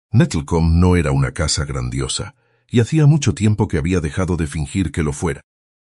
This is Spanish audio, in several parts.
Nettlecombe no era una casa grandiosa, y hacía mucho tiempo que había dejado de fingir que lo fuera.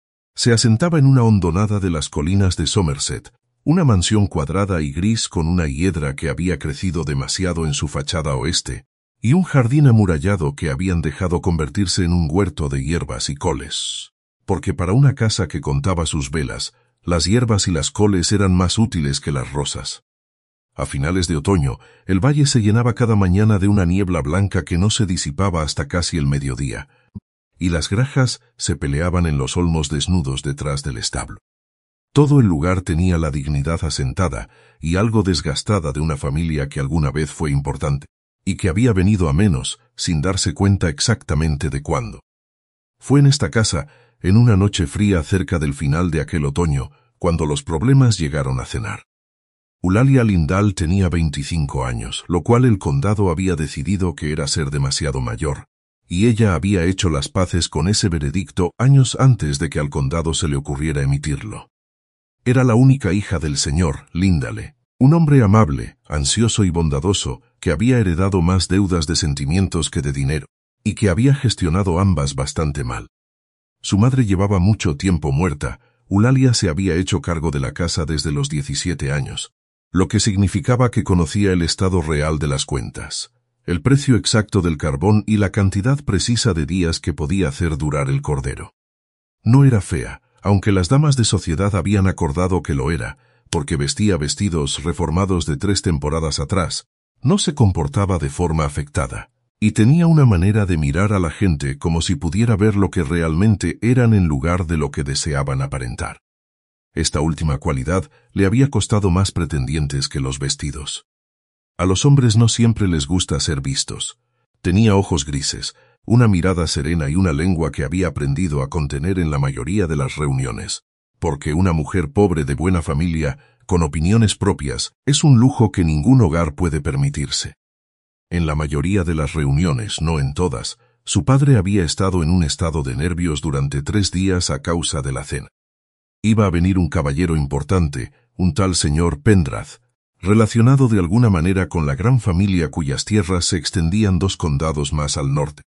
Se asentaba en una hondonada de las colinas de Somerset, una mansión cuadrada y gris con una hiedra que había crecido demasiado en su fachada oeste, y un jardín amurallado que habían dejado convertirse en un huerto de hierbas y coles. Porque para una casa que contaba sus velas, las hierbas y las coles eran más útiles que las rosas. A finales de otoño, el valle se llenaba cada mañana de una niebla blanca que no se disipaba hasta casi el mediodía, y las granjas se peleaban en los olmos desnudos detrás del establo. Todo el lugar tenía la dignidad asentada y algo desgastada de una familia que alguna vez fue importante, y que había venido a menos, sin darse cuenta exactamente de cuándo. Fue en esta casa, en una noche fría cerca del final de aquel otoño, cuando los problemas llegaron a cenar. Eulalia Lindale tenía 25 años, lo cual el condado había decidido que era ser demasiado mayor, y ella había hecho las paces con ese veredicto años antes de que al condado se le ocurriera emitirlo. Era la única hija del señor Lindale, un hombre amable, ansioso y bondadoso, que había heredado más deudas de sentimientos que de dinero, y que había gestionado ambas bastante mal. Su madre llevaba mucho tiempo muerta. Eulalia se había hecho cargo de la casa desde los 17 años, lo que significaba que conocía el estado real de las cuentas, el precio exacto del carbón y la cantidad precisa de días que podía hacer durar el cordero. No era fea, aunque las damas de sociedad habían acordado que lo era, porque vestía vestidos reformados de 3 temporadas atrás, no se comportaba de forma afectada, y tenía una manera de mirar a la gente como si pudiera ver lo que realmente eran en lugar de lo que deseaban aparentar. Esta última cualidad le había costado más pretendientes que los vestidos. A los hombres no siempre les gusta ser vistos. Tenía ojos grises, una mirada serena y una lengua que había aprendido a contener en la mayoría de las reuniones, porque una mujer pobre de buena familia, con opiniones propias, es un lujo que ningún hogar puede permitirse. En la mayoría de las reuniones, no en todas, su padre había estado en un estado de nervios durante 3 días a causa de la cena. Iba a venir un caballero importante, un tal señor Pendrath, relacionado de alguna manera con la gran familia cuyas tierras se extendían 2 condados más al norte.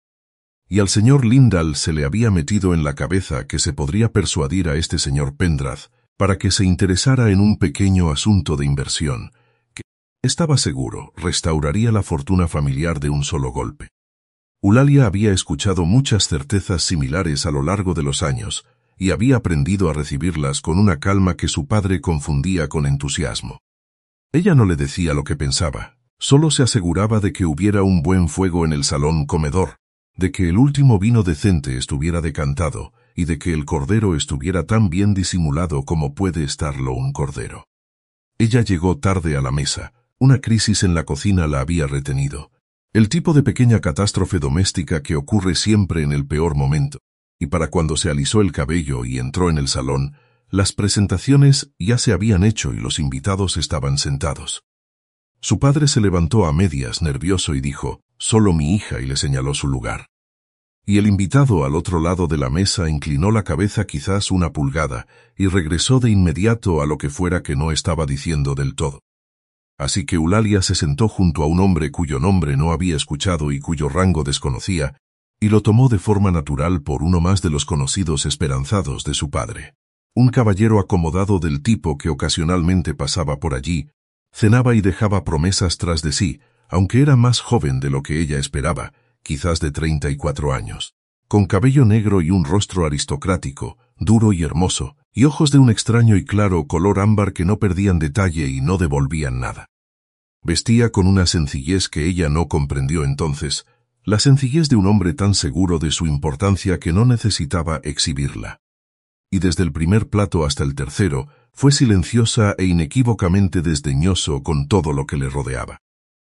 Y al señor Lindale se le había metido en la cabeza que se podría persuadir a este señor Pendrath para que se interesara en un pequeño asunto de inversión, que, estaba seguro, restauraría la fortuna familiar de un solo golpe. Eulalia había escuchado muchas certezas similares a lo largo de los años, y había aprendido a recibirlas con una calma que su padre confundía con entusiasmo. Ella no le decía lo que pensaba, solo se aseguraba de que hubiera un buen fuego en el salón comedor, de que el último vino decente estuviera decantado y de que el cordero estuviera tan bien disimulado como puede estarlo un cordero. Ella llegó tarde a la mesa, una crisis en la cocina la había retenido, el tipo de pequeña catástrofe doméstica que ocurre siempre en el peor momento. Y para cuando se alisó el cabello y entró en el salón, las presentaciones ya se habían hecho y los invitados estaban sentados. Su padre se levantó a medias, nervioso, y dijo, «Solo mi hija», y le señaló su lugar. Y el invitado al otro lado de la mesa inclinó la cabeza quizás 1 pulgada y regresó de inmediato a lo que fuera que no estaba diciendo del todo. Así que Eulalia se sentó junto a un hombre cuyo nombre no había escuchado y cuyo rango desconocía, y lo tomó de forma natural por uno más de los conocidos esperanzados de su padre. Un caballero acomodado del tipo que ocasionalmente pasaba por allí, cenaba y dejaba promesas tras de sí, aunque era más joven de lo que ella esperaba, quizás de 34 años, con cabello negro y un rostro aristocrático, duro y hermoso, y ojos de un extraño y claro color ámbar que no perdían detalle y no devolvían nada. Vestía con una sencillez que ella no comprendió entonces, la sencillez de un hombre tan seguro de su importancia que no necesitaba exhibirla. Y desde el primer plato hasta el tercero, fue silenciosa e inequívocamente desdeñoso con todo lo que le rodeaba.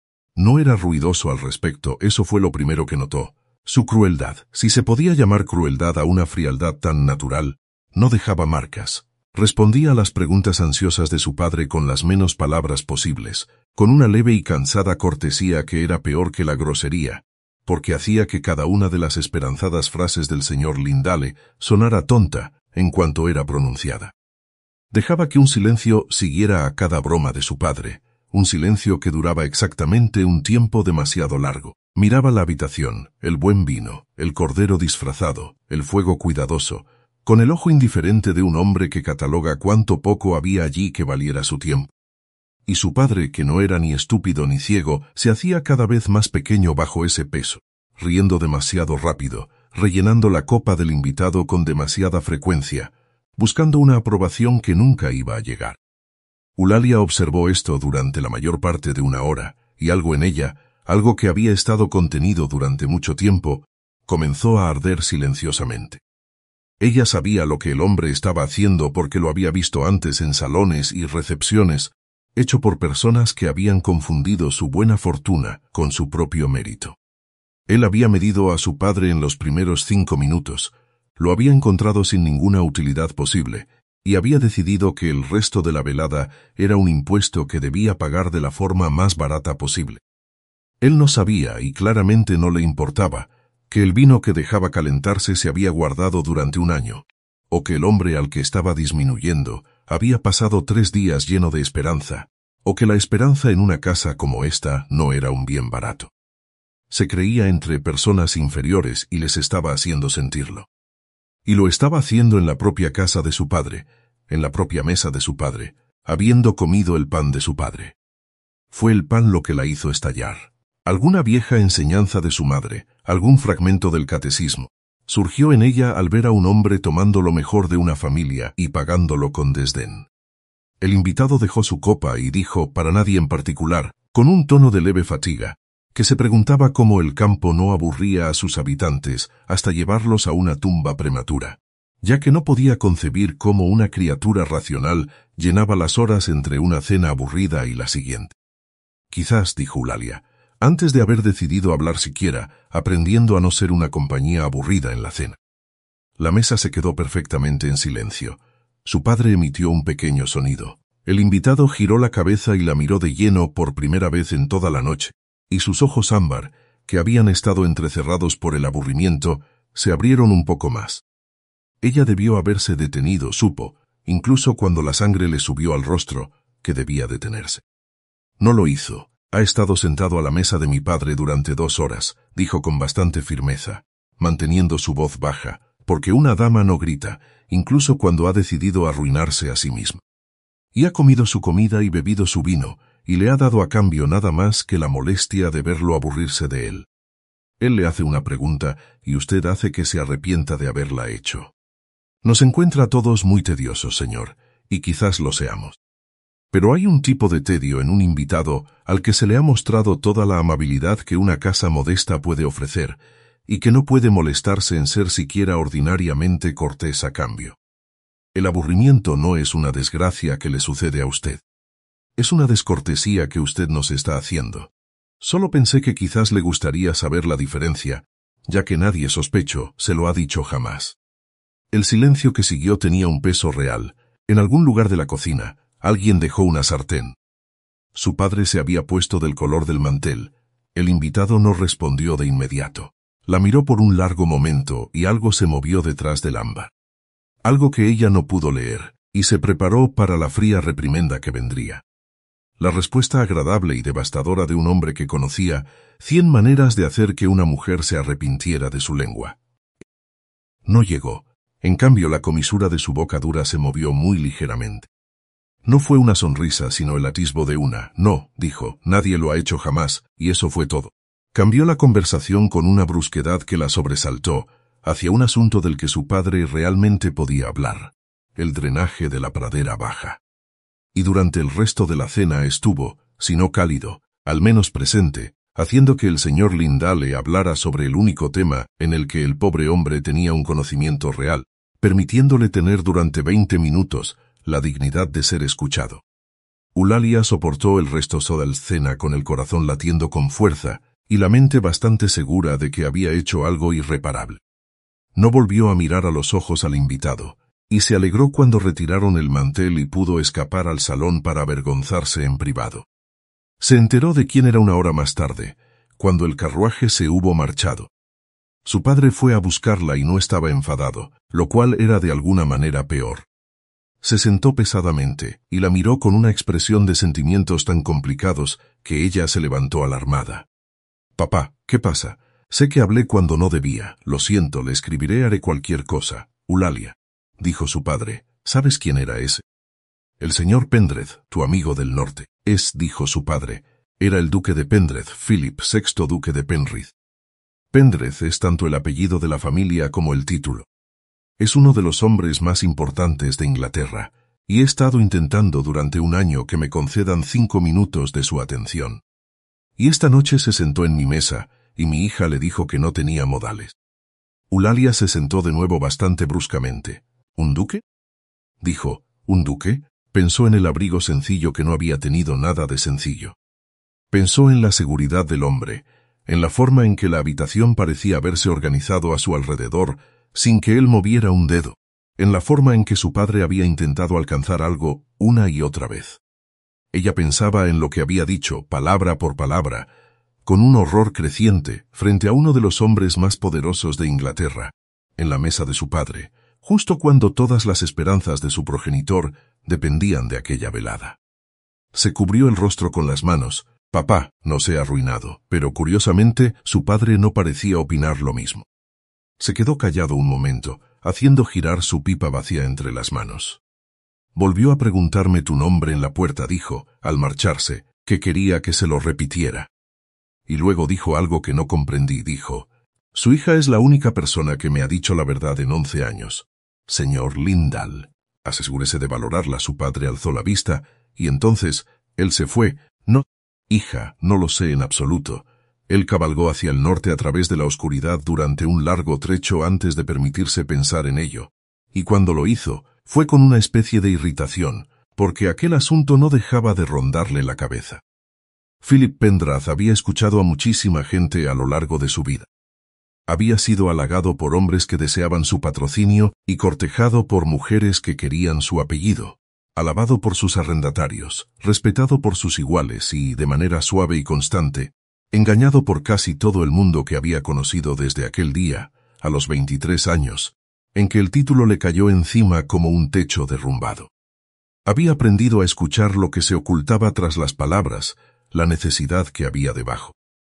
No era ruidoso al respecto, eso fue lo primero que notó. Su crueldad, si se podía llamar crueldad a una frialdad tan natural, no dejaba marcas. Respondía a las preguntas ansiosas de su padre con las menos palabras posibles, con una leve y cansada cortesía que era peor que la grosería, porque hacía que cada una de las esperanzadas frases del señor Lindale sonara tonta en cuanto era pronunciada. Dejaba que un silencio siguiera a cada broma de su padre, un silencio que duraba exactamente un tiempo demasiado largo, Miraba la habitación, el buen vino, el cordero disfrazado, el fuego cuidadoso, con el ojo indiferente de un hombre que cataloga cuánto poco había allí que valiera su tiempo. Y su padre, que no era ni estúpido ni ciego, se hacía cada vez más pequeño bajo ese peso, riendo demasiado rápido, rellenando la copa del invitado con demasiada frecuencia, buscando una aprobación que nunca iba a llegar. Eulalia observó esto durante la mayor parte de una hora, y algo en ella, algo que había estado contenido durante mucho tiempo, comenzó a arder silenciosamente. Ella sabía lo que el hombre estaba haciendo porque lo había visto antes en salones y recepciones, hecho por personas que habían confundido su buena fortuna con su propio mérito. Él había medido a su padre en los primeros 5 minutos, lo había encontrado sin ninguna utilidad posible, y había decidido que el resto de la velada era un impuesto que debía pagar de la forma más barata posible. Él no sabía, y claramente no le importaba, que el vino que dejaba calentarse se había guardado durante un año, o que el hombre al que estaba disminuyendo había pasado 3 días lleno de esperanza, o que la esperanza en una casa como esta no era un bien barato. Se creía entre personas inferiores y les estaba haciendo sentirlo. Y lo estaba haciendo en la propia casa de su padre, en la propia mesa de su padre, habiendo comido el pan de su padre. Fue el pan lo que la hizo estallar. Alguna vieja enseñanza de su madre, algún fragmento del catecismo, surgió en ella al ver a un hombre tomando lo mejor de una familia y pagándolo con desdén. El invitado dejó su copa y dijo, para nadie en particular, con un tono de leve fatiga, que se preguntaba cómo el campo no aburría a sus habitantes hasta llevarlos a una tumba prematura, ya que no podía concebir cómo una criatura racional llenaba las horas entre una cena aburrida y la siguiente. Quizás, dijo Eulalia, antes de haber decidido hablar siquiera, aprendiendo a no ser una compañía aburrida en la cena. La mesa se quedó perfectamente en silencio. Su padre emitió un pequeño sonido. El invitado giró la cabeza y la miró de lleno por primera vez en toda la noche, y sus ojos ámbar, que habían estado entrecerrados por el aburrimiento, se abrieron un poco más. Ella debió haberse detenido, supo, incluso cuando la sangre le subió al rostro, que debía detenerse. No lo hizo. Ha estado sentado a la mesa de mi padre durante 2 horas, dijo con bastante firmeza, manteniendo su voz baja, porque una dama no grita, incluso cuando ha decidido arruinarse a sí misma. Y ha comido su comida y bebido su vino, y le ha dado a cambio nada más que la molestia de verlo aburrirse de él. Él le hace una pregunta, y usted hace que se arrepienta de haberla hecho. Nos encuentra a todos muy tediosos, señor, y quizás lo seamos. Pero hay un tipo de tedio en un invitado al que se le ha mostrado toda la amabilidad que una casa modesta puede ofrecer, y que no puede molestarse en ser siquiera ordinariamente cortés a cambio. El aburrimiento no es una desgracia que le sucede a usted. Es una descortesía que usted nos está haciendo. Solo pensé que quizás le gustaría saber la diferencia, ya que nadie, sospecho, se lo ha dicho jamás. El silencio que siguió tenía un peso real. En algún lugar de la cocina, alguien dejó una sartén. Su padre se había puesto del color del mantel. El invitado no respondió de inmediato. La miró por un largo momento y algo se movió detrás del ámbar. Algo que ella no pudo leer, y se preparó para la fría reprimenda que vendría. La respuesta agradable y devastadora de un hombre que conocía 100 maneras de hacer que una mujer se arrepintiera de su lengua. No llegó. En cambio, la comisura de su boca dura se movió muy ligeramente. No fue una sonrisa, sino el atisbo de una. No, dijo, nadie lo ha hecho jamás, y eso fue todo. Cambió la conversación con una brusquedad que la sobresaltó, hacia un asunto del que su padre realmente podía hablar, el drenaje de la pradera baja. Y durante el resto de la cena estuvo, si no cálido, al menos presente, haciendo que el señor Lindale hablara sobre el único tema en el que el pobre hombre tenía un conocimiento real, permitiéndole tener durante 20 minutos la dignidad de ser escuchado. Eulalia soportó el resto de la cena con el corazón latiendo con fuerza y la mente bastante segura de que había hecho algo irreparable. No volvió a mirar a los ojos al invitado, y se alegró cuando retiraron el mantel y pudo escapar al salón para avergonzarse en privado. Se enteró de quién era una hora más tarde, cuando el carruaje se hubo marchado. Su padre fue a buscarla y no estaba enfadado, lo cual era de alguna manera peor. Se sentó pesadamente y la miró con una expresión de sentimientos tan complicados que ella se levantó alarmada. «Papá», ¿Qué pasa? Sé que hablé cuando no debía. Lo siento, le escribiré, haré cualquier cosa. Eulalia, dijo su padre. ¿Sabes quién era ese? El señor Pendreth, tu amigo del norte. Dijo su padre. Era el duque de Pendreth, Philip, sexto duque de Penrith. Pendreth es tanto el apellido de la familia como el título. Es uno de los hombres más importantes de Inglaterra, y he estado intentando durante un año que me concedan 5 minutos de su atención. Y esta noche se sentó en mi mesa, y mi hija le dijo que no tenía modales. Eulalia se sentó de nuevo bastante bruscamente. ¿Un duque? Dijo. ¿Un duque? Pensó en el abrigo sencillo que no había tenido nada de sencillo. Pensó en la seguridad del hombre, en la forma en que la habitación parecía haberse organizado a su alrededor, sin que él moviera un dedo, en la forma en que su padre había intentado alcanzar algo una y otra vez. Ella pensaba en lo que había dicho, palabra por palabra, con un horror creciente, frente a uno de los hombres más poderosos de Inglaterra, en la mesa de su padre, justo cuando todas las esperanzas de su progenitor dependían de aquella velada. Se cubrió el rostro con las manos. Papá no se ha arruinado, pero curiosamente su padre no parecía opinar lo mismo. Se quedó callado un momento, haciendo girar su pipa vacía entre las manos. Volvió a preguntarme tu nombre en la puerta, dijo, al marcharse, que quería que se lo repitiera. Y luego dijo algo que no comprendí, dijo, su hija es la única persona que me ha dicho la verdad en 11 años. Señor Lindal, asegúrese de valorarla. Su padre alzó la vista, y entonces, él se fue. No, hija, no lo sé en absoluto. Él cabalgó hacia el norte a través de la oscuridad durante un largo trecho antes de permitirse pensar en ello. Y cuando lo hizo, fue con una especie de irritación, porque aquel asunto no dejaba de rondarle la cabeza. Philip Pendrath había escuchado a muchísima gente a lo largo de su vida. Había sido halagado por hombres que deseaban su patrocinio y cortejado por mujeres que querían su apellido, alabado por sus arrendatarios, respetado por sus iguales y, de manera suave y constante, engañado por casi todo el mundo que había conocido desde aquel día, a los 23 años, en que el título le cayó encima como un techo derrumbado. Había aprendido a escuchar lo que se ocultaba tras las palabras, la necesidad que había debajo.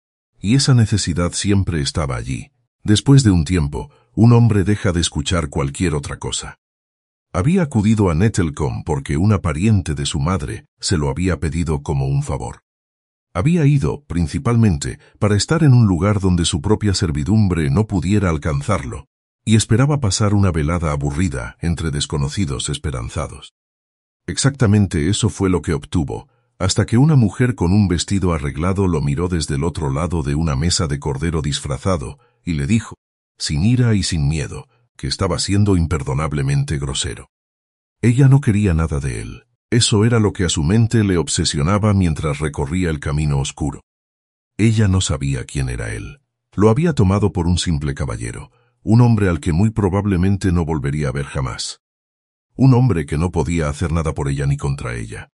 Y esa necesidad siempre estaba allí. Después de un tiempo, un hombre deja de escuchar cualquier otra cosa. Había acudido a Nettlecombe porque una pariente de su madre se lo había pedido como un favor. Había ido, principalmente, para estar en un lugar donde su propia servidumbre no pudiera alcanzarlo, y esperaba pasar una velada aburrida entre desconocidos esperanzados. Exactamente eso fue lo que obtuvo, hasta que una mujer con un vestido arreglado lo miró desde el otro lado de una mesa de cordero disfrazado, y le dijo, sin ira y sin miedo, que estaba siendo imperdonablemente grosero. Ella no quería nada de él. Eso era lo que a su mente le obsesionaba mientras recorría el camino oscuro. Ella no sabía quién era él. Lo había tomado por un simple caballero, un hombre al que muy probablemente no volvería a ver jamás. Un hombre que no podía hacer nada por ella ni contra ella.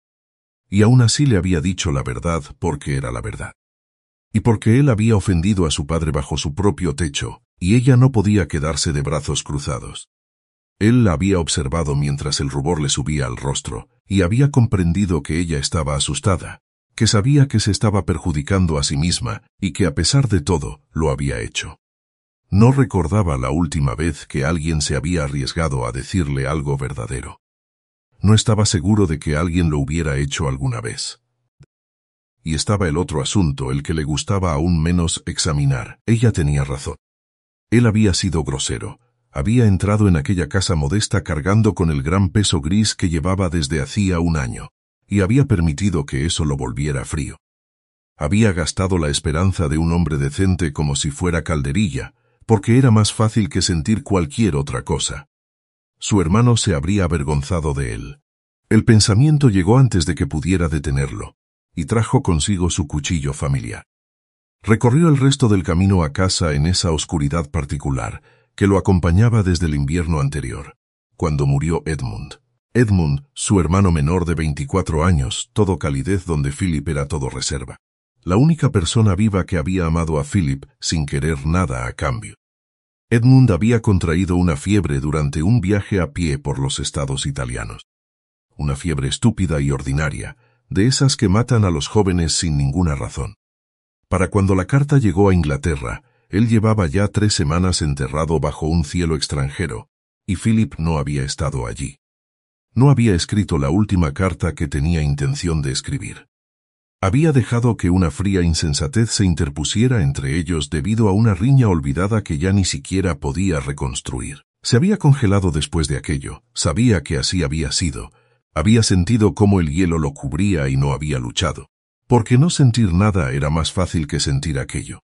Y aún así le había dicho la verdad porque era la verdad. Y porque él había ofendido a su padre bajo su propio techo, y ella no podía quedarse de brazos cruzados. Él la había observado mientras el rubor le subía al rostro, y había comprendido que ella estaba asustada, que sabía que se estaba perjudicando a sí misma, y que a pesar de todo, lo había hecho. No recordaba la última vez que alguien se había arriesgado a decirle algo verdadero. No estaba seguro de que alguien lo hubiera hecho alguna vez. Y estaba el otro asunto, el que le gustaba aún menos examinar. Ella tenía razón. Él había sido grosero. Había entrado en aquella casa modesta cargando con el gran peso gris que llevaba desde hacía un año, y había permitido que eso lo volviera frío. Había gastado la esperanza de un hombre decente como si fuera calderilla, porque era más fácil que sentir cualquier otra cosa. Su hermano se habría avergonzado de él. El pensamiento llegó antes de que pudiera detenerlo, y trajo consigo su cuchillo familiar. Recorrió el resto del camino a casa en esa oscuridad particular, que lo acompañaba desde el invierno anterior, cuando murió Edmund. Edmund, su hermano menor de 24 años, todo calidez donde Philip era todo reserva. La única persona viva que había amado a Philip sin querer nada a cambio. Edmund había contraído una fiebre durante un viaje a pie por los estados italianos. Una fiebre estúpida y ordinaria, de esas que matan a los jóvenes sin ninguna razón. Para cuando la carta llegó a Inglaterra, él llevaba ya 3 semanas enterrado bajo un cielo extranjero, y Philip no había estado allí. No había escrito la última carta que tenía intención de escribir. Había dejado que una fría insensatez se interpusiera entre ellos debido a una riña olvidada que ya ni siquiera podía reconstruir. Se había congelado después de aquello, sabía que así había sido, había sentido cómo el hielo lo cubría y no había luchado, porque no sentir nada era más fácil que sentir aquello.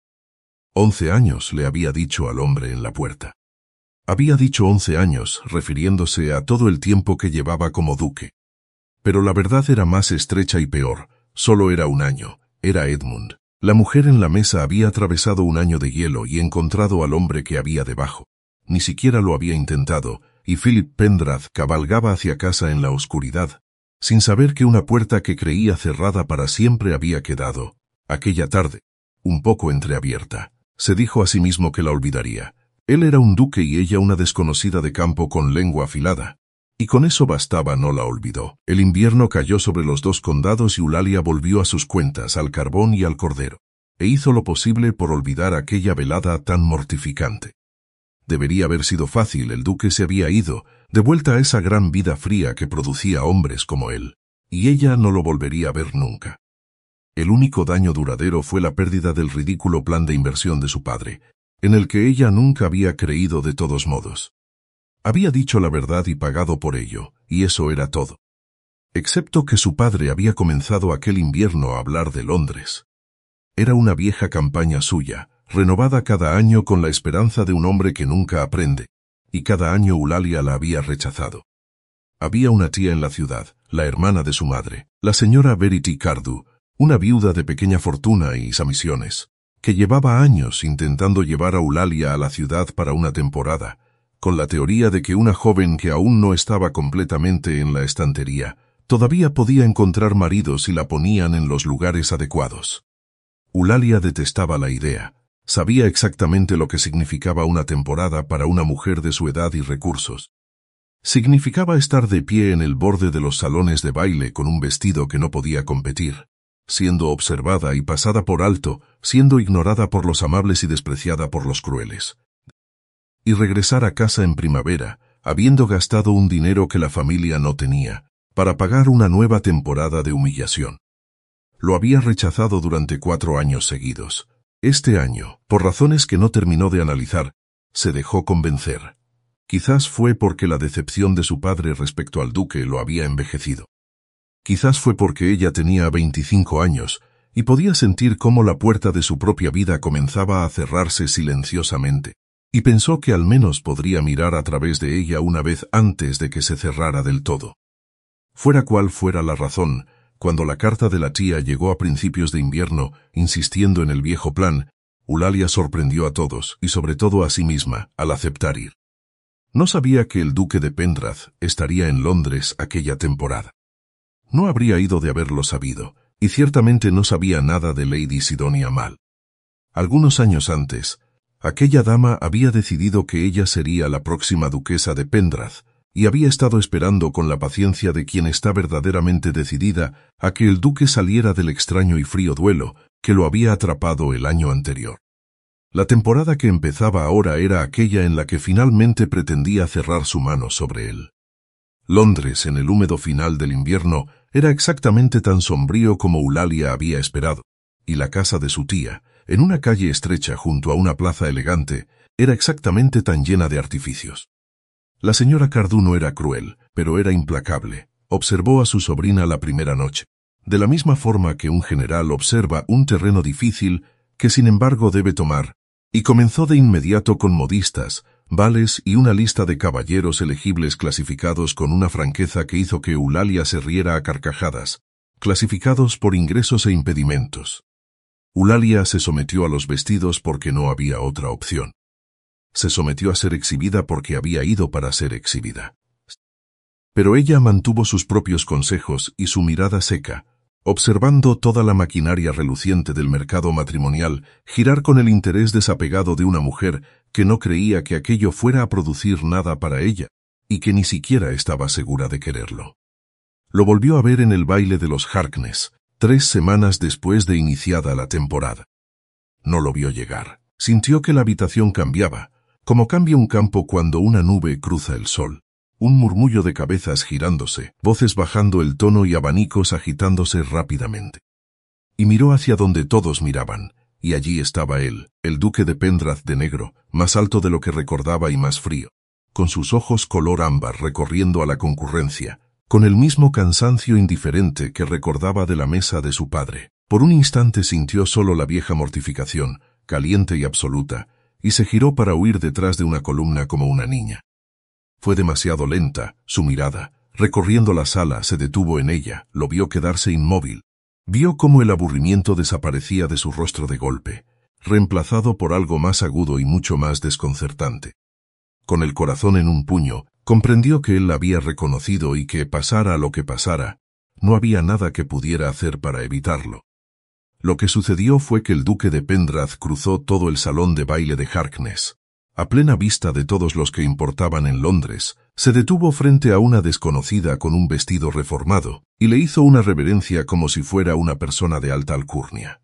11 años, le había dicho al hombre en la puerta. Había dicho 11 años, refiriéndose a todo el tiempo que llevaba como duque. Pero la verdad era más estrecha y peor, solo era un año, era Edmund. La mujer en la mesa había atravesado un año de hielo y encontrado al hombre que había debajo. Ni siquiera lo había intentado, y Philip Pendrath cabalgaba hacia casa en la oscuridad, sin saber que una puerta que creía cerrada para siempre había quedado, aquella tarde, un poco entreabierta. Se dijo a sí mismo que la olvidaría. Él era un duque y ella una desconocida de campo con lengua afilada. Y con eso bastaba, no la olvidó. El invierno cayó sobre los 2 condados y Eulalia volvió a sus cuentas, al carbón y al cordero, e hizo lo posible por olvidar aquella velada tan mortificante. Debería haber sido fácil, el duque se había ido, de vuelta a esa gran vida fría que producía hombres como él, y ella no lo volvería a ver nunca. El único daño duradero fue la pérdida del ridículo plan de inversión de su padre, en el que ella nunca había creído de todos modos. Había dicho la verdad y pagado por ello, y eso era todo. Excepto que su padre había comenzado aquel invierno a hablar de Londres. Era una vieja campaña suya, renovada cada año con la esperanza de un hombre que nunca aprende, y cada año Eulalia la había rechazado. Había una tía en la ciudad, la hermana de su madre, la señora Verity Cardew, una viuda de pequeña fortuna y samisiones, que llevaba años intentando llevar a Eulalia a la ciudad para una temporada, con la teoría de que una joven que aún no estaba completamente en la estantería, todavía podía encontrar marido si la ponían en los lugares adecuados. Eulalia detestaba la idea, sabía exactamente lo que significaba una temporada para una mujer de su edad y recursos. Significaba estar de pie en el borde de los salones de baile con un vestido que no podía competir, siendo observada y pasada por alto, siendo ignorada por los amables y despreciada por los crueles. Y regresar a casa en primavera, habiendo gastado un dinero que la familia no tenía, para pagar una nueva temporada de humillación. Lo había rechazado durante 4 años seguidos. Este año, por razones que no terminó de analizar, se dejó convencer. Quizás fue porque la decepción de su padre respecto al duque lo había envejecido. Quizás fue porque ella tenía 25 años y podía sentir cómo la puerta de su propia vida comenzaba a cerrarse silenciosamente, y pensó que al menos podría mirar a través de ella una vez antes de que se cerrara del todo. Fuera cual fuera la razón, cuando la carta de la tía llegó a principios de invierno, insistiendo en el viejo plan, Eulalia sorprendió a todos, y sobre todo a sí misma, al aceptar ir. No sabía que el duque de Pendrath estaría en Londres aquella temporada. No habría ido de haberlo sabido, y ciertamente no sabía nada de Lady Sidonia Mal. Algunos años antes, aquella dama había decidido que ella sería la próxima duquesa de Pendrath, y había estado esperando con la paciencia de quien está verdaderamente decidida a que el duque saliera del extraño y frío duelo que lo había atrapado el año anterior. La temporada que empezaba ahora era aquella en la que finalmente pretendía cerrar su mano sobre él. Londres, en el húmedo final del invierno, era exactamente tan sombrío como Eulalia había esperado, y la casa de su tía, en una calle estrecha junto a una plaza elegante, era exactamente tan llena de artificios. La señora Cardew no era cruel, pero era implacable. Observó a su sobrina la primera noche, de la misma forma que un general observa un terreno difícil que sin embargo debe tomar, y comenzó de inmediato con modistas, vales y una lista de caballeros elegibles clasificados con una franqueza que hizo que Eulalia se riera a carcajadas, clasificados por ingresos e impedimentos. Eulalia se sometió a los vestidos porque no había otra opción. Se sometió a ser exhibida porque había ido para ser exhibida. Pero ella mantuvo sus propios consejos y su mirada seca, observando toda la maquinaria reluciente del mercado matrimonial girar con el interés desapegado de una mujer que no creía que aquello fuera a producir nada para ella, y que ni siquiera estaba segura de quererlo. Lo volvió a ver en el baile de los Harkness, 3 semanas después de iniciada la temporada. no lo vio llegar. Sintió que la habitación cambiaba, como cambia un campo cuando una nube cruza el sol. Un murmullo de cabezas girándose, voces bajando el tono y abanicos agitándose rápidamente. Y miró hacia donde todos miraban, y allí estaba él, el duque de Pendrath de negro, más alto de lo que recordaba y más frío, con sus ojos color ámbar recorriendo a la concurrencia, con el mismo cansancio indiferente que recordaba de la mesa de su padre. Por un instante sintió solo la vieja mortificación, caliente y absoluta, y se giró para huir detrás de una columna como una niña. Fue demasiado lenta, su mirada, recorriendo la sala, se detuvo en ella, lo vio quedarse inmóvil. Vio cómo el aburrimiento desaparecía de su rostro de golpe, reemplazado por algo más agudo y mucho más desconcertante. Con el corazón en un puño, comprendió que él la había reconocido y que, pasara lo que pasara, no había nada que pudiera hacer para evitarlo. Lo que sucedió fue que el duque de Pendrath cruzó todo el salón de baile de Harkness. A plena vista de todos los que importaban en Londres, se detuvo frente a una desconocida con un vestido reformado, y le hizo una reverencia como si fuera una persona de alta alcurnia.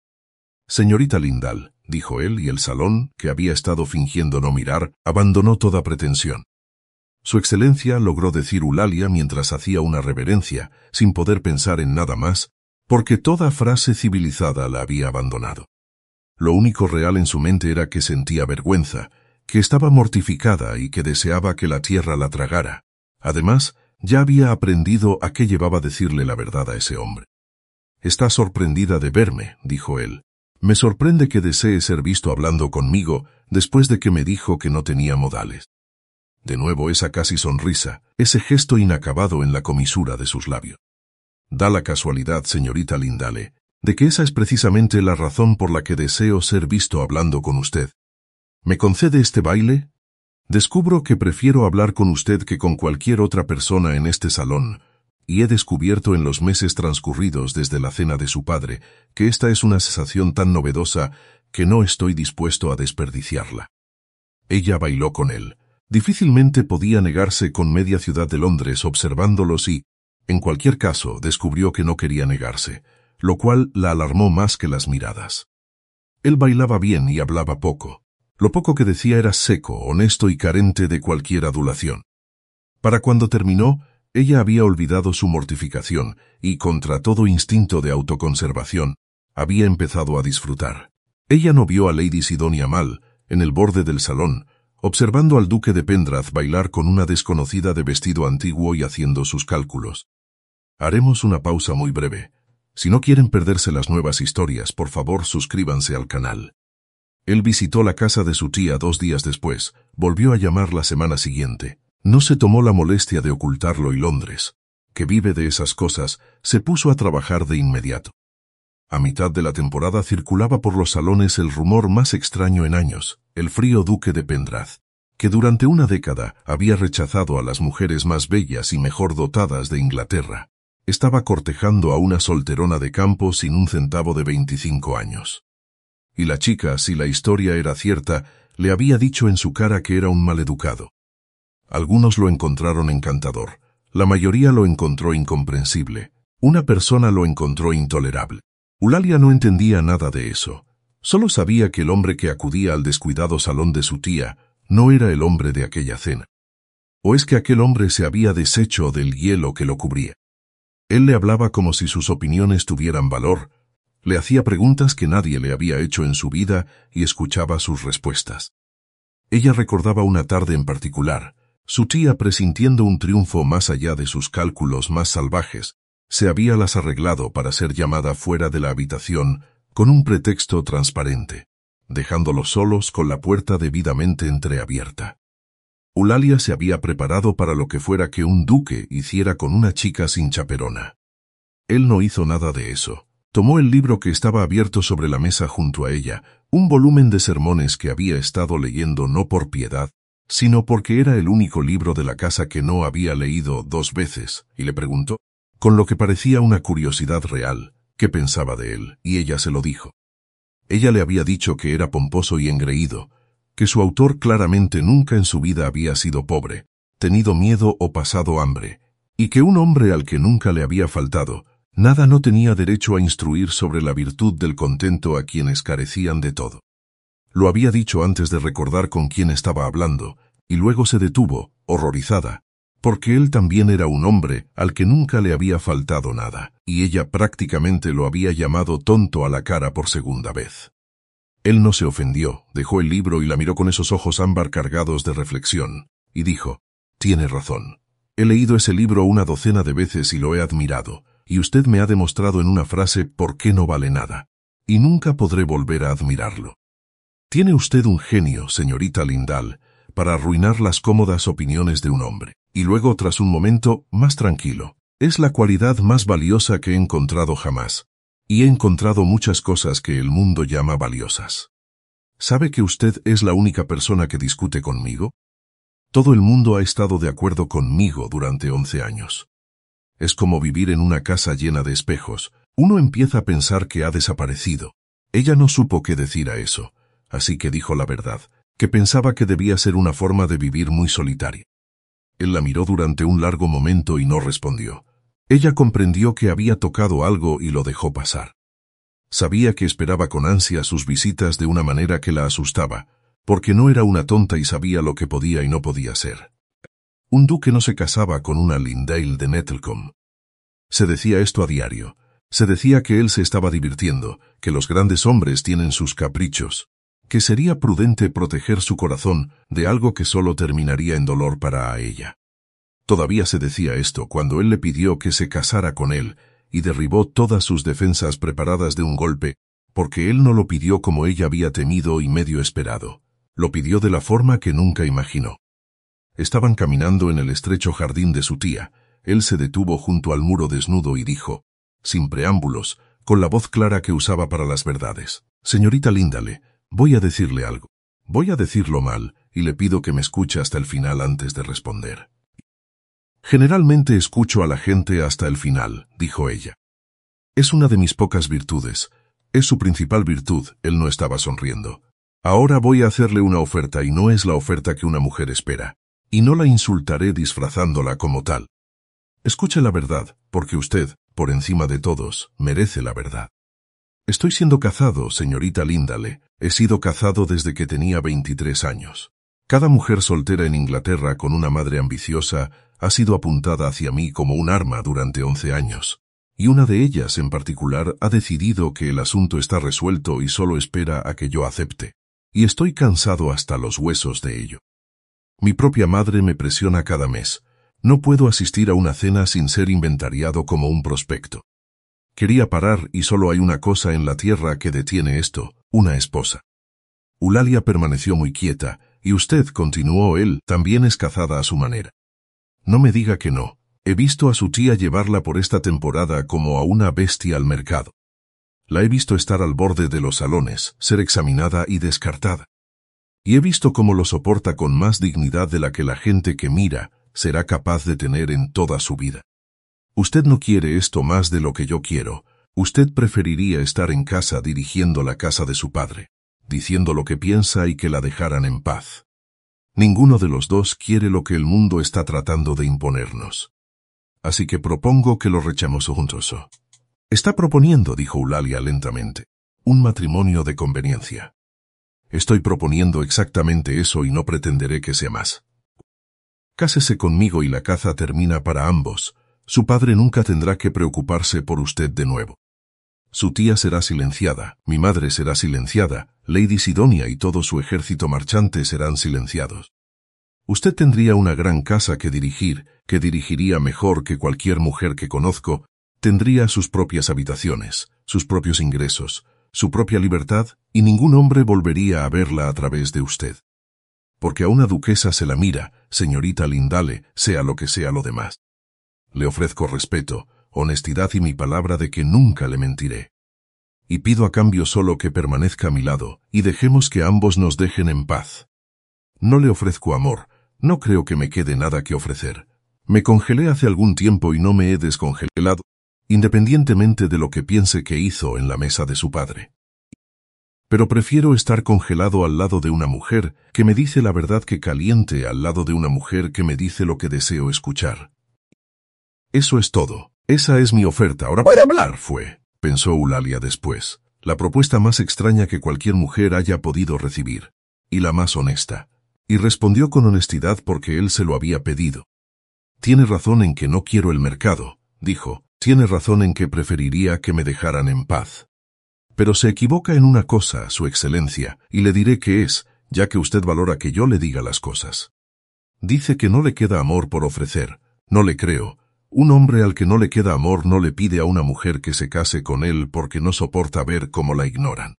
«Señorita Lindal», dijo él, y el salón, que había estado fingiendo no mirar, abandonó toda pretensión. Su excelencia, logró decir Eulalia mientras hacía una reverencia, sin poder pensar en nada más, porque toda frase civilizada la había abandonado. Lo único real en su mente era que sentía vergüenza, que estaba mortificada y que deseaba que la tierra la tragara. Además, ya había aprendido a qué llevaba decirle la verdad a ese hombre. «Está sorprendida de verme», dijo él. «Me sorprende que desee ser visto hablando conmigo después de que me dijo que no tenía modales». De nuevo esa casi sonrisa, ese gesto inacabado en la comisura de sus labios. «Da la casualidad, señorita Lindale, de que esa es precisamente la razón por la que deseo ser visto hablando con usted. ¿Me concede este baile? Descubro que prefiero hablar con usted que con cualquier otra persona en este salón, y he descubierto en los meses transcurridos desde la cena de su padre que esta es una sensación tan novedosa que no estoy dispuesto a desperdiciarla». Ella bailó con él. Difícilmente podía negarse con media ciudad de Londres observándolos y, en cualquier caso, descubrió que no quería negarse, lo cual la alarmó más que las miradas. Él bailaba bien y hablaba poco. Lo poco que decía era seco, honesto y carente de cualquier adulación. Para cuando terminó, ella había olvidado su mortificación y, contra todo instinto de autoconservación, había empezado a disfrutar. Ella no vio a Lady Sidonia mal, en el borde del salón, observando al duque de Pendrath bailar con una desconocida de vestido antiguo y haciendo sus cálculos. Haremos una pausa muy breve. Si no quieren perderse las nuevas historias, por favor suscríbanse al canal. Él visitó la casa de su tía 2 días después, volvió a llamar la semana siguiente. No se tomó la molestia de ocultarlo y Londres, que vive de esas cosas, se puso a trabajar de inmediato. A mitad de la temporada circulaba por los salones el rumor más extraño en años, el frío duque de Pendrath, que durante una década había rechazado a las mujeres más bellas y mejor dotadas de Inglaterra. Estaba cortejando a una solterona de campo sin un centavo de 25 años. Y la chica, si la historia era cierta, le había dicho en su cara que era un maleducado. Algunos lo encontraron encantador, la mayoría lo encontró incomprensible, una persona lo encontró intolerable. Eulalia no entendía nada de eso, solo sabía que el hombre que acudía al descuidado salón de su tía no era el hombre de aquella cena. ¿O es que aquel hombre se había deshecho del hielo que lo cubría? Él le hablaba como si sus opiniones tuvieran valor, le hacía preguntas que nadie le había hecho en su vida y escuchaba sus respuestas. Ella recordaba una tarde en particular. Su tía, presintiendo un triunfo más allá de sus cálculos más salvajes, se había las arreglado para ser llamada fuera de la habitación con un pretexto transparente, dejándolos solos con la puerta debidamente entreabierta. Eulalia se había preparado para lo que fuera que un duque hiciera con una chica sin chaperona. Él no hizo nada de eso. Tomó el libro que estaba abierto sobre la mesa junto a ella, un volumen de sermones que había estado leyendo no por piedad, sino porque era el único libro de la casa que no había leído 2 veces, y le preguntó, con lo que parecía una curiosidad real, qué pensaba de él, y ella se lo dijo. Ella le había dicho que era pomposo y engreído, que su autor claramente nunca en su vida había sido pobre, tenido miedo o pasado hambre, y que un hombre al que nunca le había faltado, Nada no tenía derecho a instruir sobre la virtud del contento a quienes carecían de todo. Lo había dicho antes de recordar con quién estaba hablando, y luego se detuvo, horrorizada, porque él también era un hombre al que nunca le había faltado nada, y ella prácticamente lo había llamado tonto a la cara por segunda vez. Él no se ofendió, dejó el libro y la miró con esos ojos ámbar cargados de reflexión, y dijo: «Tiene razón. He leído ese libro una docena de veces y lo he admirado, y usted me ha demostrado en una frase por qué no vale nada, y nunca podré volver a admirarlo. Tiene usted un genio, señorita Lindahl, para arruinar las cómodas opiniones de un hombre». Y luego, tras un momento, más tranquilo: «Es la cualidad más valiosa que he encontrado jamás, y he encontrado muchas cosas que el mundo llama valiosas. ¿Sabe que usted es la única persona que discute conmigo? Todo el mundo ha estado de acuerdo conmigo durante 11 años. Es como vivir en una casa llena de espejos. Uno empieza a pensar que ha desaparecido». Ella no supo qué decir a eso, así que dijo la verdad, que pensaba que debía ser una forma de vivir muy solitaria. Él la miró durante un largo momento y no respondió. Ella comprendió que había tocado algo y lo dejó pasar. Sabía que esperaba con ansia sus visitas de una manera que la asustaba, porque no era una tonta y sabía lo que podía y no podía ser. Un duque no se casaba con una Lindahl de Nettlecombe. Se decía esto a diario. Se decía que él se estaba divirtiendo, que los grandes hombres tienen sus caprichos, que sería prudente proteger su corazón de algo que solo terminaría en dolor para ella. Todavía se decía esto cuando él le pidió que se casara con él y derribó todas sus defensas preparadas de un golpe, porque él no lo pidió como ella había temido y medio esperado. Lo pidió de la forma que nunca imaginó. Estaban caminando en el estrecho jardín de su tía. Él se detuvo junto al muro desnudo y dijo, sin preámbulos, con la voz clara que usaba para las verdades: «Señorita Lindahl, voy a decirle algo. Voy a decirlo mal, y le pido que me escuche hasta el final antes de responder». «Generalmente escucho a la gente hasta el final», dijo ella. «Es una de mis pocas virtudes. Es su principal virtud». Él no estaba sonriendo. «Ahora voy a hacerle una oferta y no es la oferta que una mujer espera. Y no la insultaré disfrazándola como tal. Escuche la verdad, porque usted, por encima de todos, merece la verdad. Estoy siendo cazado, señorita Lindahl. He sido cazado desde que tenía 23 años. Cada mujer soltera en Inglaterra con una madre ambiciosa ha sido apuntada hacia mí como un arma durante 11 años. Y una de ellas en particular ha decidido que el asunto está resuelto y solo espera a que yo acepte. Y estoy cansado hasta los huesos de ello. Mi propia madre me presiona cada mes. No puedo asistir a una cena sin ser inventariado como un prospecto. Quería parar y solo hay una cosa en la tierra que detiene esto: una esposa». Eulalia permaneció muy quieta, y usted, continuó él, también es cazada a su manera. No me diga que no. He visto a su tía llevarla por esta temporada como a una bestia al mercado. La he visto estar al borde de los salones, ser examinada y descartada. Y he visto cómo lo soporta con más dignidad de la que la gente que mira será capaz de tener en toda su vida. Usted no quiere esto más de lo que yo quiero. Usted preferiría estar en casa dirigiendo la casa de su padre, diciendo lo que piensa y que la dejaran en paz. Ninguno de los dos quiere lo que el mundo está tratando de imponernos. Así que propongo que lo rechemos juntos». «Está proponiendo», dijo Eulalia lentamente, «un matrimonio de conveniencia». «Estoy proponiendo exactamente eso y no pretenderé que sea más. Cásese conmigo y la caza termina para ambos. Su padre nunca tendrá que preocuparse por usted de nuevo. Su tía será silenciada, mi madre será silenciada, Lady Sidonia y todo su ejército marchante serán silenciados. Usted tendría una gran casa que dirigir, que dirigiría mejor que cualquier mujer que conozco, tendría sus propias habitaciones, sus propios ingresos, su propia libertad, y ningún hombre volvería a verla a través de usted. Porque a una duquesa se la mira, señorita Lindahl, sea lo que sea lo demás. Le ofrezco respeto, honestidad y mi palabra de que nunca le mentiré. Y pido a cambio solo que permanezca a mi lado, y dejemos que ambos nos dejen en paz. No le ofrezco amor, no creo que me quede nada que ofrecer. Me congelé hace algún tiempo y no me he descongelado, independientemente de lo que piense que hizo en la mesa de su padre. Pero prefiero estar congelado al lado de una mujer que me dice la verdad que caliente al lado de una mujer que me dice lo que deseo escuchar. Eso es todo. Esa es mi oferta, ahora puede hablar, pensó Eulalia después, la propuesta más extraña que cualquier mujer haya podido recibir, y la más honesta. Y respondió con honestidad porque él se lo había pedido. Tiene razón en que no quiero el mercado, dijo, tiene razón en que preferiría que me dejaran en paz. Pero se equivoca en una cosa, Su Excelencia, y le diré qué es, ya que usted valora que yo le diga las cosas. Dice que no le queda amor por ofrecer. No le creo. Un hombre al que no le queda amor no le pide a una mujer que se case con él porque no soporta ver cómo la ignoran.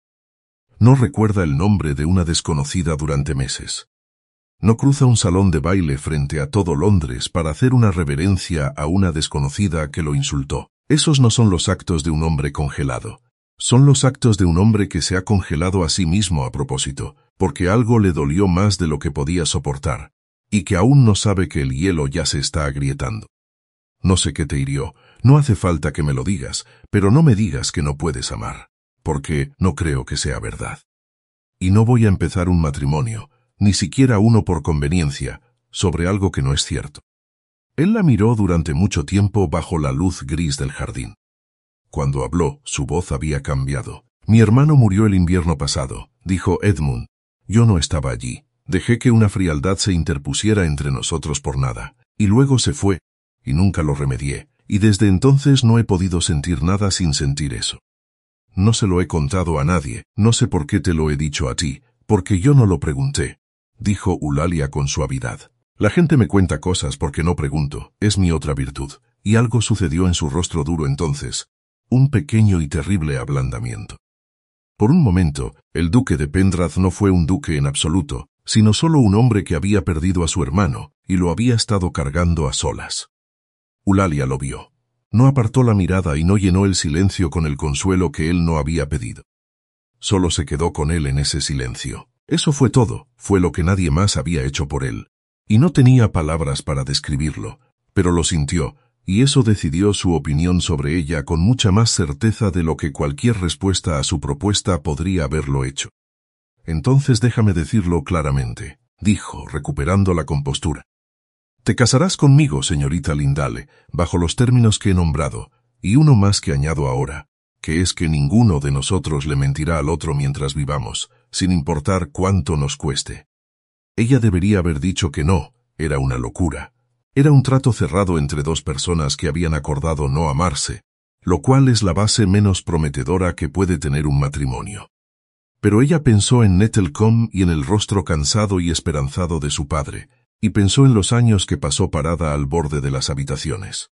No recuerda el nombre de una desconocida durante meses. No cruza un salón de baile frente a todo Londres para hacer una reverencia a una desconocida que lo insultó. Esos no son los actos de un hombre congelado. Son los actos de un hombre que se ha congelado a sí mismo a propósito, porque algo le dolió más de lo que podía soportar, y que aún no sabe que el hielo ya se está agrietando. No sé qué te hirió, no hace falta que me lo digas, pero no me digas que no puedes amar, porque no creo que sea verdad. Y no voy a empezar un matrimonio, ni siquiera uno por conveniencia, sobre algo que no es cierto. Él la miró durante mucho tiempo bajo la luz gris del jardín. Cuando habló, su voz había cambiado. Mi hermano murió el invierno pasado, dijo Edmund. Yo no estaba allí. Dejé que una frialdad se interpusiera entre nosotros por nada. Y luego se fue, y nunca lo remedié. Y desde entonces no he podido sentir nada sin sentir eso. No se lo he contado a nadie, no sé por qué te lo he dicho a ti, porque yo no lo pregunté, dijo Eulalia con suavidad. La gente me cuenta cosas porque no pregunto, es mi otra virtud. Y algo sucedió en su rostro duro entonces. Un pequeño y terrible ablandamiento. Por un momento, el duque de Pendrath no fue un duque en absoluto, sino solo un hombre que había perdido a su hermano, y lo había estado cargando a solas. Eulalia lo vio. No apartó la mirada y no llenó el silencio con el consuelo que él no había pedido. Solo se quedó con él en ese silencio. Eso fue todo, fue lo que nadie más había hecho por él. Y no tenía palabras para describirlo, pero lo sintió, y eso decidió su opinión sobre ella con mucha más certeza de lo que cualquier respuesta a su propuesta podría haberlo hecho. Entonces déjame decirlo claramente, dijo, recuperando la compostura. Te casarás conmigo, señorita Lindale, bajo los términos que he nombrado, y uno más que añado ahora, que es que ninguno de nosotros le mentirá al otro mientras vivamos, sin importar cuánto nos cueste. Ella debería haber dicho que no, era una locura. Era un trato cerrado entre dos personas que habían acordado no amarse, lo cual es la base menos prometedora que puede tener un matrimonio. Pero ella pensó en Nettlecombe y en el rostro cansado y esperanzado de su padre, y pensó en los años que pasó parada al borde de las habitaciones.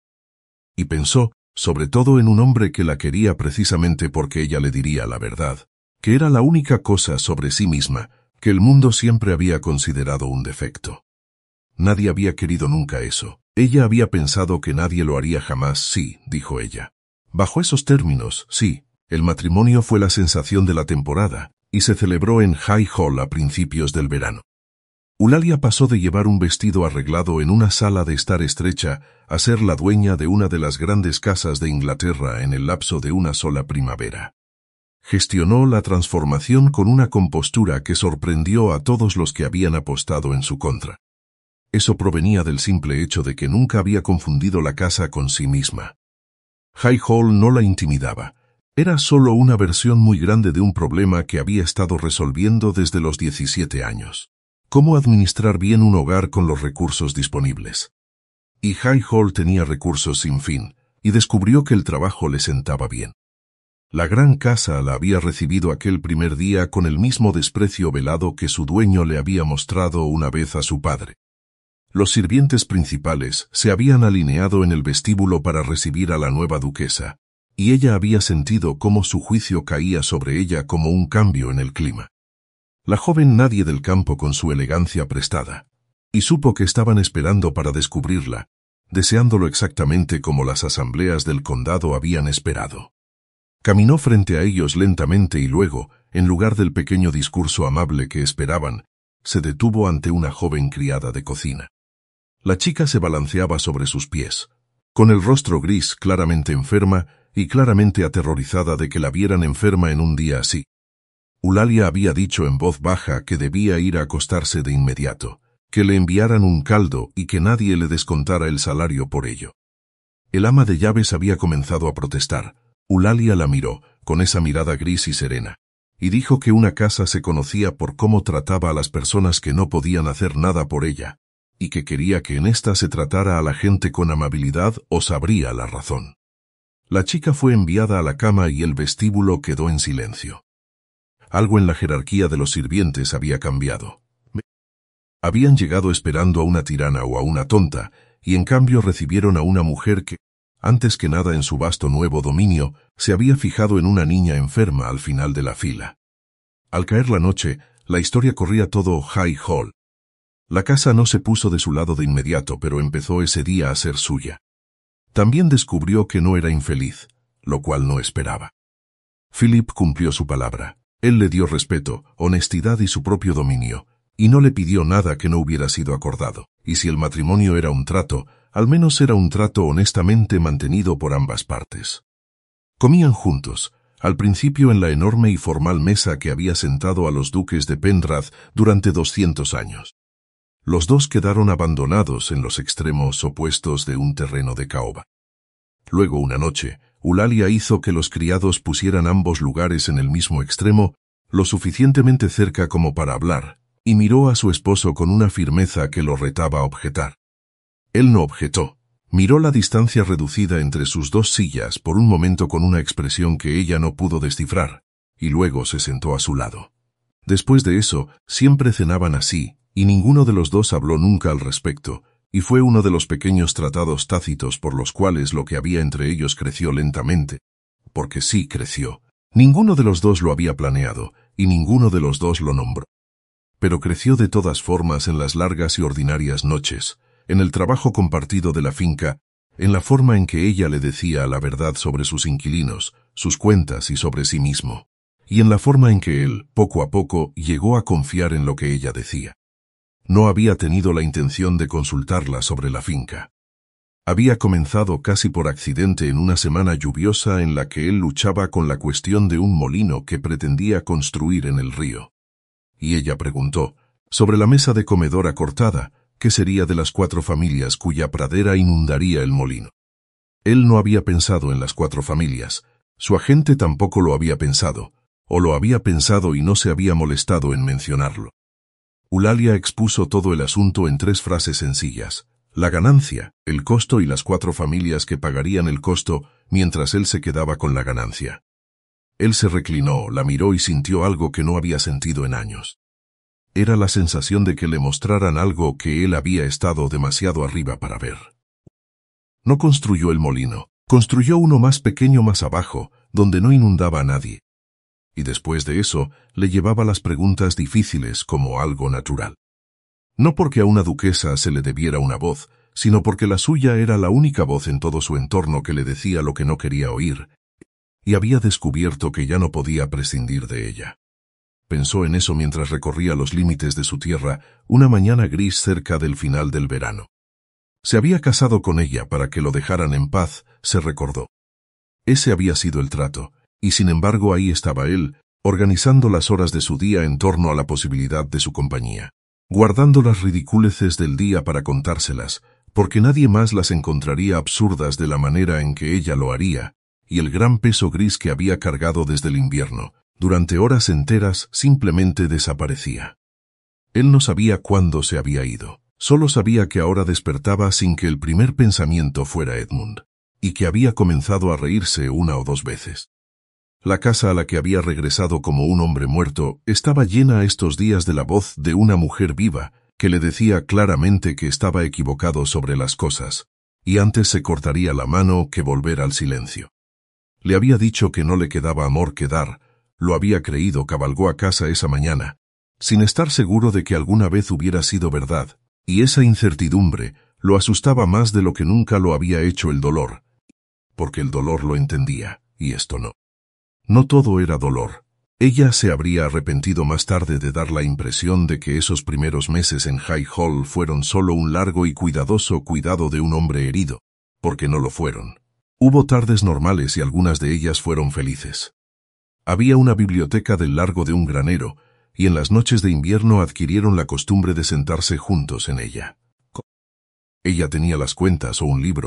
Y pensó, sobre todo, en un hombre que la quería precisamente porque ella le diría la verdad, que era la única cosa sobre sí misma que el mundo siempre había considerado un defecto. Nadie había querido nunca eso. Ella había pensado que nadie lo haría jamás, sí, dijo ella. Bajo esos términos, sí, el matrimonio fue la sensación de la temporada, y se celebró en High Hall a principios del verano. Eulalia pasó de llevar un vestido arreglado en una sala de estar estrecha a ser la dueña de una de las grandes casas de Inglaterra en el lapso de una sola primavera. Gestionó la transformación con una compostura que sorprendió a todos los que habían apostado en su contra. Eso provenía del simple hecho de que nunca había confundido la casa con sí misma. High Hall no la intimidaba. Era solo una versión muy grande de un problema que había estado resolviendo desde los 17 años. Cómo administrar bien un hogar con los recursos disponibles. Y High Hall tenía recursos sin fin, y descubrió que el trabajo le sentaba bien. La gran casa la había recibido aquel primer día con el mismo desprecio velado que su dueño le había mostrado una vez a su padre. Los sirvientes principales se habían alineado en el vestíbulo para recibir a la nueva duquesa, y ella había sentido cómo su juicio caía sobre ella como un cambio en el clima. La joven nadie del campo con su elegancia prestada, y supo que estaban esperando para descubrirla, deseándolo exactamente como las asambleas del condado habían esperado. Caminó frente a ellos lentamente y luego, en lugar del pequeño discurso amable que esperaban, se detuvo ante una joven criada de cocina. La chica se balanceaba sobre sus pies, con el rostro gris, claramente enferma y claramente aterrorizada de que la vieran enferma en un día así. Eulalia había dicho en voz baja que debía ir a acostarse de inmediato, que le enviaran un caldo y que nadie le descontara el salario por ello. El ama de llaves había comenzado a protestar. Eulalia la miró, con esa mirada gris y serena, y dijo que una casa se conocía por cómo trataba a las personas que no podían hacer nada por ella, y que quería que en ésta se tratara a la gente con amabilidad o sabría la razón. La chica fue enviada a la cama y el vestíbulo quedó en silencio. Algo en la jerarquía de los sirvientes había cambiado. Habían llegado esperando a una tirana o a una tonta, y en cambio recibieron a una mujer que, antes que nada en su vasto nuevo dominio, se había fijado en una niña enferma al final de la fila. Al caer la noche, la historia corría todo High Hall. La casa no se puso de su lado de inmediato, pero empezó ese día a ser suya. También descubrió que no era infeliz, lo cual no esperaba. Philip cumplió su palabra. Él le dio respeto, honestidad y su propio dominio, y no le pidió nada que no hubiera sido acordado. Y si el matrimonio era un trato, al menos era un trato honestamente mantenido por ambas partes. Comían juntos, al principio en la enorme y formal mesa que había sentado a los duques de Penrith durante 200 años. Los dos quedaron abandonados en los extremos opuestos de un terreno de caoba. Luego una noche, Eulalia hizo que los criados pusieran ambos lugares en el mismo extremo, lo suficientemente cerca como para hablar, y miró a su esposo con una firmeza que lo retaba a objetar. Él no objetó. Miró la distancia reducida entre sus dos sillas por un momento con una expresión que ella no pudo descifrar, y luego se sentó a su lado. Después de eso, siempre cenaban así, y ninguno de los dos habló nunca al respecto, y fue uno de los pequeños tratados tácitos por los cuales lo que había entre ellos creció lentamente. Porque sí creció. Ninguno de los dos lo había planeado, y ninguno de los dos lo nombró. Pero creció de todas formas en las largas y ordinarias noches, en el trabajo compartido de la finca, en la forma en que ella le decía la verdad sobre sus inquilinos, sus cuentas y sobre sí mismo, y en la forma en que él, poco a poco, llegó a confiar en lo que ella decía. No había tenido la intención de consultarla sobre la finca. Había comenzado casi por accidente en una semana lluviosa en la que él luchaba con la cuestión de un molino que pretendía construir en el río. Y ella preguntó, sobre la mesa de comedor acortada, ¿qué sería de las 4 familias cuya pradera inundaría el molino? Él no había pensado en las 4 familias, su agente tampoco lo había pensado, o lo había pensado y no se había molestado en mencionarlo. Eulalia expuso todo el asunto en 3 frases sencillas: la ganancia, el costo y las 4 familias que pagarían el costo mientras él se quedaba con la ganancia. Él se reclinó, la miró y sintió algo que no había sentido en años. Era la sensación de que le mostraran algo que él había estado demasiado arriba para ver. No construyó el molino, construyó uno más pequeño más abajo, donde no inundaba a nadie. Y después de eso, le llevaba las preguntas difíciles como algo natural. No porque a una duquesa se le debiera una voz, sino porque la suya era la única voz en todo su entorno que le decía lo que no quería oír, y había descubierto que ya no podía prescindir de ella. Pensó en eso mientras recorría los límites de su tierra una mañana gris cerca del final del verano. Se había casado con ella para que lo dejaran en paz, se recordó. Ese había sido el trato, y sin embargo ahí estaba él, organizando las horas de su día en torno a la posibilidad de su compañía, guardando las ridiculeces del día para contárselas, porque nadie más las encontraría absurdas de la manera en que ella lo haría, y el gran peso gris que había cargado desde el invierno, durante horas enteras, simplemente desaparecía. Él no sabía cuándo se había ido, solo sabía que ahora despertaba sin que el primer pensamiento fuera Edmund, y que había comenzado a reírse 1 o 2 veces. La casa a la que había regresado como un hombre muerto estaba llena estos días de la voz de una mujer viva que le decía claramente que estaba equivocado sobre las cosas, y antes se cortaría la mano que volver al silencio. Le había dicho que no le quedaba amor que dar, lo había creído, cabalgó a casa esa mañana, sin estar seguro de que alguna vez hubiera sido verdad, y esa incertidumbre lo asustaba más de lo que nunca lo había hecho el dolor, porque el dolor lo entendía, y esto no. No todo era dolor. Ella se habría arrepentido más tarde de dar la impresión de que esos primeros meses en High Hall fueron solo un largo y cuidadoso cuidado de un hombre herido, porque no lo fueron. Hubo tardes normales y algunas de ellas fueron felices. Había una biblioteca del largo de un granero, y en las noches de invierno adquirieron la costumbre de sentarse juntos en ella. Ella tenía las cuentas o un libro,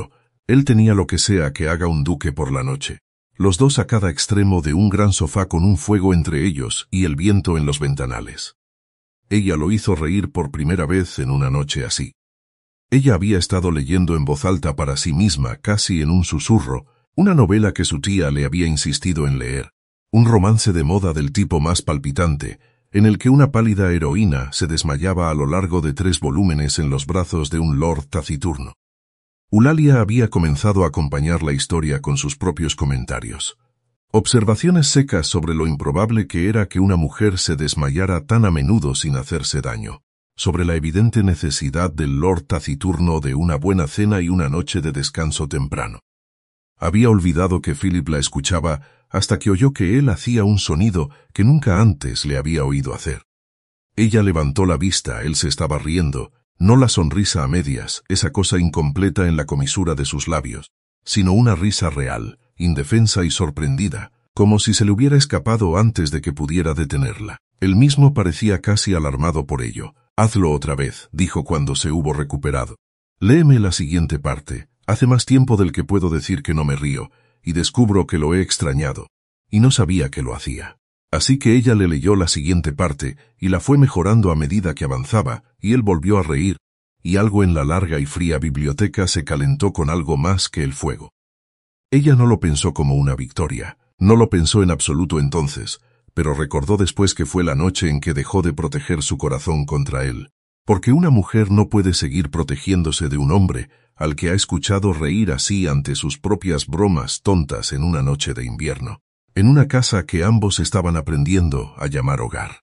Él tenía lo que sea que haga un duque por la noche. Los dos a cada extremo de un gran sofá con un fuego entre ellos y el viento en los ventanales. Ella lo hizo reír por primera vez en una noche así. Ella había estado leyendo en voz alta para sí misma, casi en un susurro, una novela que su tía le había insistido en leer, un romance de moda del tipo más palpitante, en el que una pálida heroína se desmayaba a lo largo de 3 volúmenes en los brazos de un lord taciturno. Eulalia había comenzado a acompañar la historia con sus propios comentarios. Observaciones secas sobre lo improbable que era que una mujer se desmayara tan a menudo sin hacerse daño, sobre la evidente necesidad del lord taciturno de una buena cena y una noche de descanso temprano. Había olvidado que Philip la escuchaba hasta que oyó que él hacía un sonido que nunca antes le había oído hacer. Ella levantó la vista, él se estaba riendo, no la sonrisa a medias, esa cosa incompleta en la comisura de sus labios, sino una risa real, indefensa y sorprendida, como si se le hubiera escapado antes de que pudiera detenerla. Él mismo parecía casi alarmado por ello. «Hazlo otra vez», dijo cuando se hubo recuperado. «Léeme la siguiente parte. Hace más tiempo del que puedo decir que no me río, y descubro que lo he extrañado, y no sabía que lo hacía». Así que ella le leyó la siguiente parte, y la fue mejorando a medida que avanzaba, y él volvió a reír, y algo en la larga y fría biblioteca se calentó con algo más que el fuego. Ella no lo pensó como una victoria, no lo pensó en absoluto entonces, pero recordó después que fue la noche en que dejó de proteger su corazón contra él, porque una mujer no puede seguir protegiéndose de un hombre al que ha escuchado reír así ante sus propias bromas tontas en una noche de invierno, en una casa que ambos estaban aprendiendo a llamar hogar.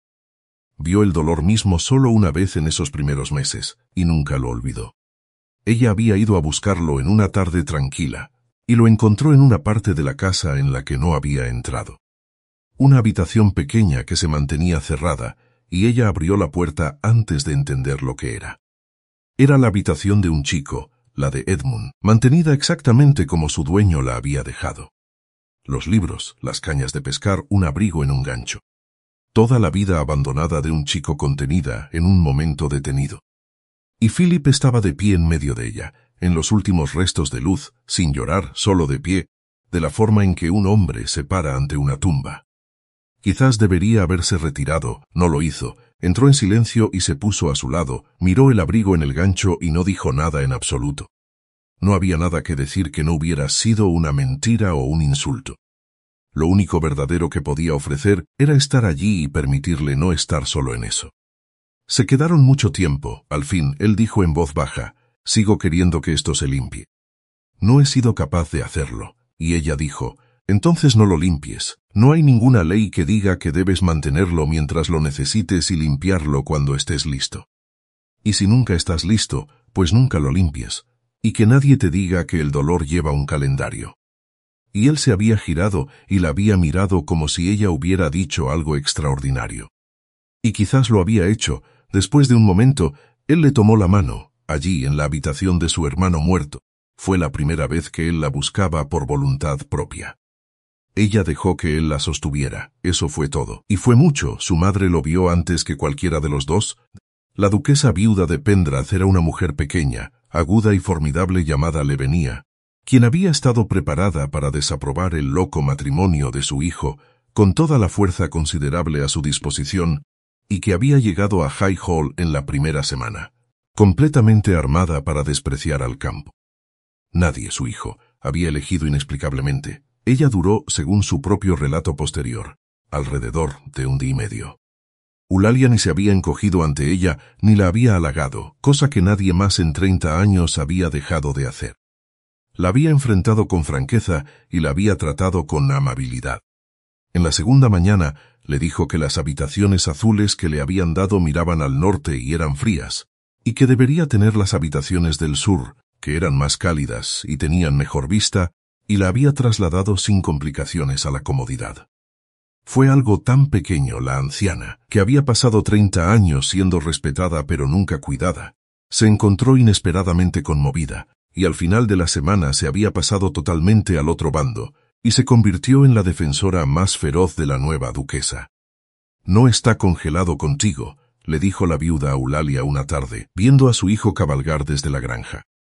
Vio el dolor mismo solo una vez en esos primeros meses, y nunca lo olvidó. Ella había ido a buscarlo en una tarde tranquila, y lo encontró en una parte de la casa en la que no había entrado. Una habitación pequeña que se mantenía cerrada, y ella abrió la puerta antes de entender lo que era. Era la habitación de un chico, la de Edmund, mantenida exactamente como su dueño la había dejado. Los libros, las cañas de pescar, un abrigo en un gancho. Toda la vida abandonada de un chico contenida en un momento detenido. Y Philip estaba de pie en medio de ella, en los últimos restos de luz, sin llorar, solo de pie, de la forma en que un hombre se para ante una tumba. Quizás debería haberse retirado, no lo hizo, entró en silencio y se puso a su lado, miró el abrigo en el gancho y no dijo nada en absoluto. No había nada que decir que no hubiera sido una mentira o un insulto. Lo único verdadero que podía ofrecer era estar allí y permitirle no estar solo en eso. Se quedaron mucho tiempo, al fin, él dijo en voz baja, «Sigo queriendo que esto se limpie». «No he sido capaz de hacerlo», y ella dijo, «Entonces no lo limpies. No hay ninguna ley que diga que debes mantenerlo mientras lo necesites y limpiarlo cuando estés listo. Y si nunca estás listo, pues nunca lo limpies. Y que nadie te diga que el dolor lleva un calendario». Y él se había girado y la había mirado como si ella hubiera dicho algo extraordinario. Y quizás lo había hecho. Después de un momento, él le tomó la mano, allí en la habitación de su hermano muerto. Fue la primera vez que él la buscaba por voluntad propia. Ella dejó que él la sostuviera, eso fue todo. Y fue mucho, su madre lo vio antes que cualquiera de los dos. La duquesa viuda de Pendrath era una mujer pequeña, aguda y formidable llamada Levenia, quien había estado preparada para desaprobar el loco matrimonio de su hijo, con toda la fuerza considerable a su disposición, y que había llegado a High Hall en la primera semana, completamente armada para despreciar al campo. Nadie, su hijo, había elegido inexplicablemente. Ella duró, según su propio relato posterior, alrededor de 1 día y medio. Eulalia ni se había encogido ante ella, ni la había halagado, cosa que nadie más en 30 años había dejado de hacer. La había enfrentado con franqueza y la había tratado con amabilidad. En la segunda mañana le dijo que las habitaciones azules que le habían dado miraban al norte y eran frías, y que debería tener las habitaciones del sur, que eran más cálidas y tenían mejor vista, y la había trasladado sin complicaciones a la comodidad. Fue algo tan pequeño, la anciana, que había pasado 30 años siendo respetada pero nunca cuidada. Se encontró inesperadamente conmovida, y al final de la semana se había pasado totalmente al otro bando, y se convirtió en la defensora más feroz de la nueva duquesa. «No está congelado contigo», le dijo la viuda a Eulalia una tarde, viendo a su hijo cabalgar desde la granja.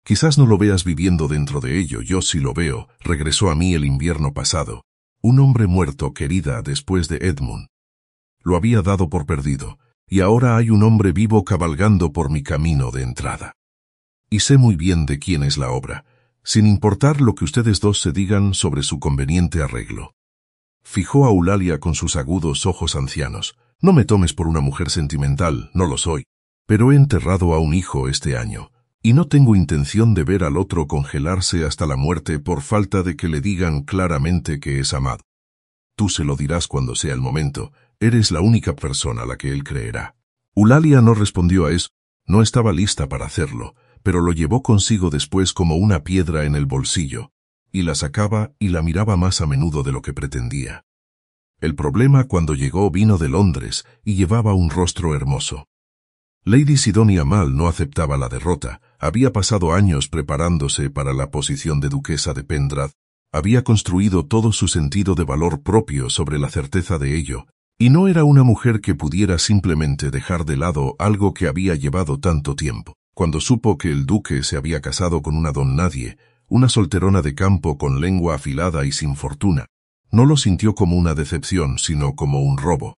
Quizás no lo veas viviendo dentro de ello, yo sí lo veo. Regresó a mí el invierno pasado. Un hombre muerto, querida, después de Edmund. Lo había dado por perdido, y ahora hay un hombre vivo cabalgando por mi camino de entrada. Y sé muy bien de quién es la obra, sin importar lo que ustedes dos se digan sobre su conveniente arreglo. Fijó a Eulalia con sus agudos ojos ancianos. No me tomes por una mujer sentimental, no lo soy. Pero he enterrado a un hijo este año, y no tengo intención de ver al otro congelarse hasta la muerte por falta de que le digan claramente que es amado. Tú se lo dirás cuando sea el momento, eres la única persona a la que él creerá. Eulalia no respondió a eso, no estaba lista para hacerlo, pero lo llevó consigo después como una piedra en el bolsillo, y la sacaba y la miraba más a menudo de lo que pretendía. El problema cuando llegó vino de Londres y llevaba un rostro hermoso. Lady Sidonia Mal no aceptaba la derrota, había pasado años preparándose para la posición de duquesa de Pendrath, había construido todo su sentido de valor propio sobre la certeza de ello, y no era una mujer que pudiera simplemente dejar de lado algo que había llevado tanto tiempo. Cuando supo que el duque se había casado con una don nadie, una solterona de campo con lengua afilada y sin fortuna, no lo sintió como una decepción, sino como un robo.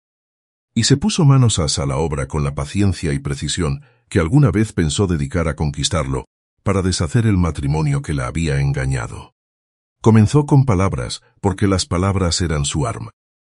Y se puso manos a la obra con la paciencia y precisión que alguna vez pensó dedicar a conquistarlo, para deshacer el matrimonio que la había engañado. Comenzó con palabras, porque las palabras eran su arma.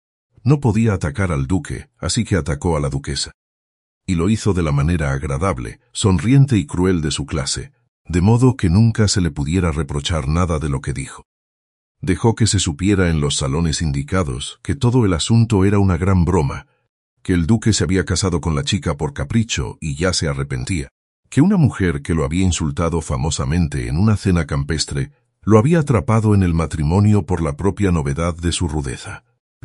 No podía atacar al duque, así que atacó a la duquesa. Y lo hizo de la manera agradable, sonriente y cruel de su clase, de modo que nunca se le pudiera reprochar nada de lo que dijo. Dejó que se supiera en los salones indicados que todo el asunto era una gran broma, que el duque se había casado con la chica por capricho y ya se arrepentía, que una mujer que lo había insultado famosamente en una cena campestre lo había atrapado en el matrimonio por la propia novedad de su rudeza.